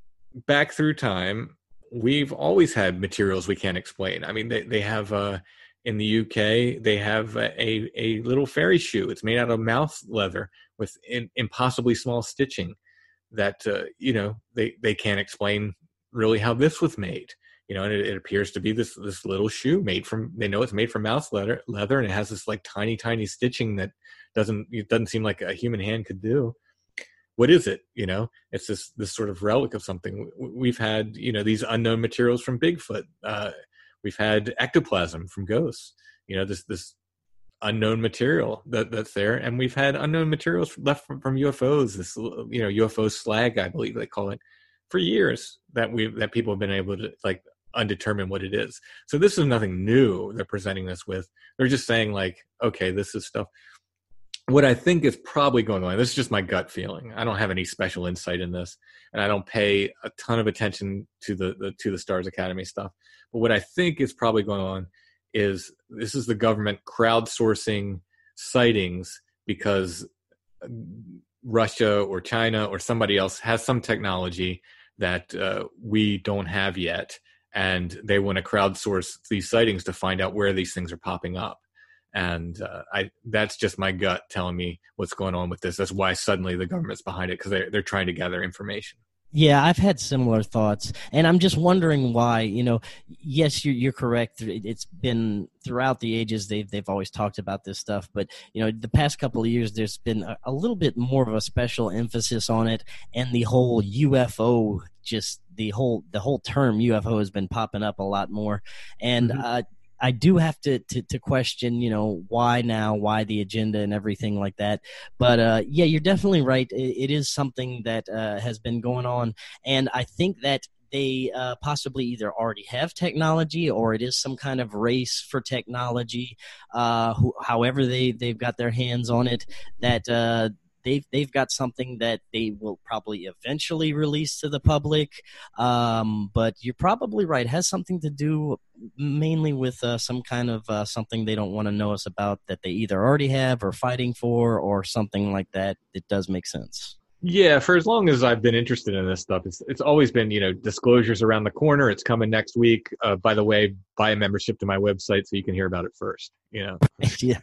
back through time, we've always had materials we can't explain. I mean, they they have uh, in the U K they have a a little fairy shoe. It's made out of mouse leather with in, impossibly small stitching that uh, you know they they can't explain really how this was made. You know, and it, it appears to be this this little shoe made from, they know it's made from mouse leather, leather, and it has this like tiny, tiny stitching that doesn't, it doesn't seem like a human hand could do. What is it? You know, it's this this sort of relic of something. We've had, you know, these unknown materials from Bigfoot. Uh, we've had ectoplasm from ghosts. You know, this this unknown material that that's there, and we've had unknown materials left from, from U F Os. This, you know, U F O slag, I believe they call it, for years that we that people have been able to like undetermined what it is. So this is nothing new they're presenting this with. They're just saying like, okay, this is stuff. What I think is probably going on, this is just my gut feeling. I don't have any special insight in this, and I don't pay a ton of attention to the, the to the Stars Academy stuff. But what I think is probably going on is this is the government crowdsourcing sightings because Russia or China or somebody else has some technology that uh, we don't have yet, and they want to crowdsource these sightings to find out where these things are popping up. And uh, I that's just my gut telling me what's going on with this. That's why suddenly the government's behind it, because they're, they're trying to gather information. Yeah, I've had similar thoughts, and I'm just wondering why. You know, yes, you're, you're correct. It's been throughout the ages they've they've always talked about this stuff, but you know, the past couple of years there's been a, a little bit more of a special emphasis on it, and the whole U F O, just the whole the whole term U F O has been popping up a lot more, and. Mm-hmm. uh I do have to, to, to question, you know, why now, why the agenda and everything like that. But, uh, yeah, you're definitely right. It, it is something that uh, has been going on. And I think that they uh, possibly either already have technology or it is some kind of race for technology, uh, who, however they, they've got their hands on it, that uh, they've, they've got something that they will probably eventually release to the public. Um, but you're probably right. It has something to do mainly with uh, some kind of uh, something they don't want to know us about that they either already have or fighting for or something like that. It does make sense. Yeah, for as long as I've been interested in this stuff, it's it's always been, you know, disclosures around the corner. It's coming next week. Uh, by the way, buy a membership to my website so you can hear about it first, you know. Yeah.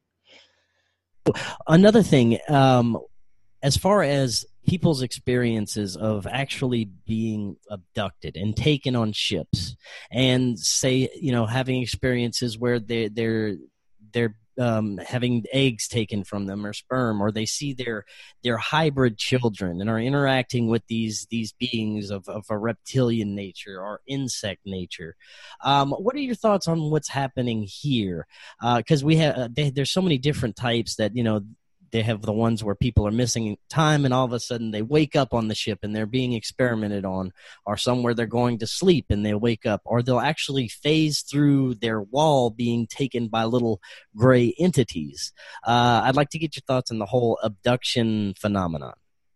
Another thing, um, as far as people's experiences of actually being abducted and taken on ships, and say, you know, having experiences where they they're they're um, having eggs taken from them or sperm, or they see their their hybrid children and are interacting with these these beings of, of a reptilian nature or insect nature. Um, what are your thoughts on what's happening here? Because uh, we have uh, they, there's so many different types that, you know. They have the ones where people are missing time and all of a sudden they wake up on the ship and they're being experimented on, or somewhere they're going to sleep and they wake up, or they'll actually phase through their wall being taken by little gray entities. Uh, I'd like to get your thoughts on the whole abduction phenomenon.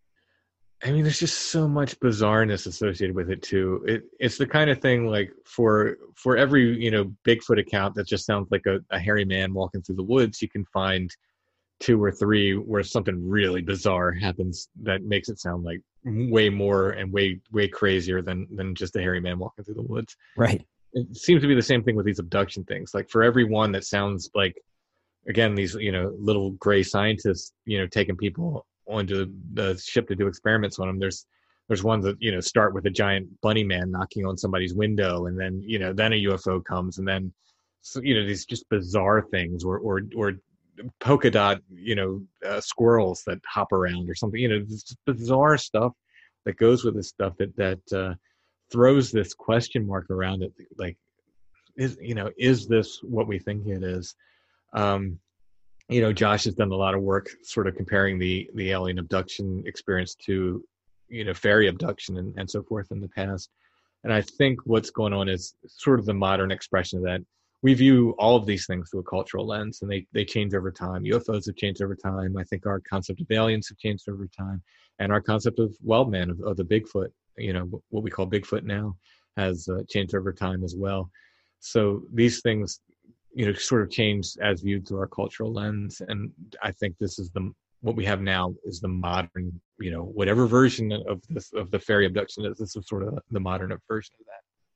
I mean, there's just so much bizarreness associated with it too. It, it's the kind of thing like for for every, you know, Bigfoot account that just sounds like a, a hairy man walking through the woods, you can find two or three where something really bizarre happens that makes it sound like way more and way way crazier than than just a hairy man walking through the woods. Right. It seems to be the same thing with these abduction things. Like for every one that sounds like, again, these, you know, little gray scientists, you know, taking people onto the ship to do experiments on them, there's there's ones that, you know, start with a giant bunny man knocking on somebody's window, and then, you know, then a U F O comes, and then, so, you know, these just bizarre things, or or or polka dot, you know, uh, squirrels that hop around or something, you know, this bizarre stuff that goes with this stuff that, that, uh, throws this question mark around it. Like, is, you know, is this what we think it is? Um, you know, Josh has done a lot of work sort of comparing the, the alien abduction experience to, you know, fairy abduction and, and so forth in the past. And I think what's going on is sort of the modern expression of that. We view all of these things through a cultural lens, and they, they change over time. U F Os have changed over time. I think our concept of aliens have changed over time. And our concept of wild man, of, of the Bigfoot, you know, what we call Bigfoot now, has uh, changed over time as well. So these things, you know, sort of changed as viewed through our cultural lens. And I think this is the, what we have now is the modern, you know, whatever version of this, of the fairy abduction is, this is sort of the modern version of that.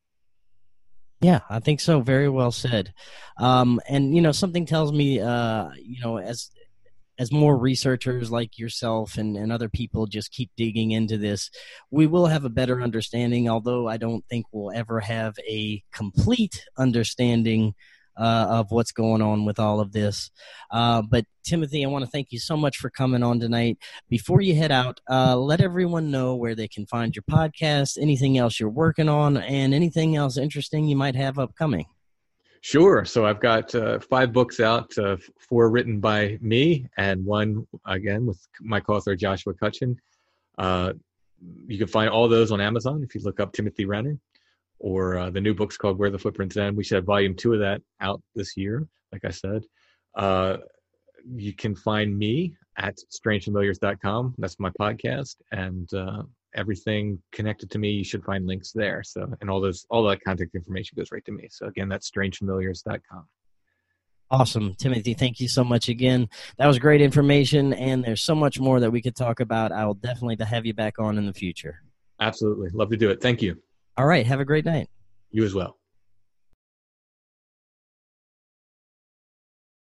Yeah, I think so. Very well said. Um, and, you know, something tells me, uh, you know, as as more researchers like yourself and, and other people just keep digging into this, we will have a better understanding, although I don't think we'll ever have a complete understanding uh, of what's going on with all of this. Uh, but, Timothy, I want to thank you so much for coming on tonight. Before you head out, uh, let everyone know where they can find your podcast, anything else you're working on, and anything else interesting you might have upcoming. Sure. So I've got uh, five books out, uh, four written by me, and one, again, with my co-author Joshua Cutchin. Uh, you can find all those on Amazon if you look up Timothy Renner. or uh, the new book's called Where the Footprints End. We should have volume two of that out this year, like I said. Uh, you can find me at strange familiars dot com. That's my podcast. And uh, everything connected to me, you should find links there. So, and all those, all that contact information goes right to me. So again, that's strange familiars dot com. Awesome. Timothy, thank you so much again. That was great information, and there's so much more that we could talk about. I will definitely have you back on in the future. Absolutely. Love to do it. Thank you. All right. Have a great night. You as well.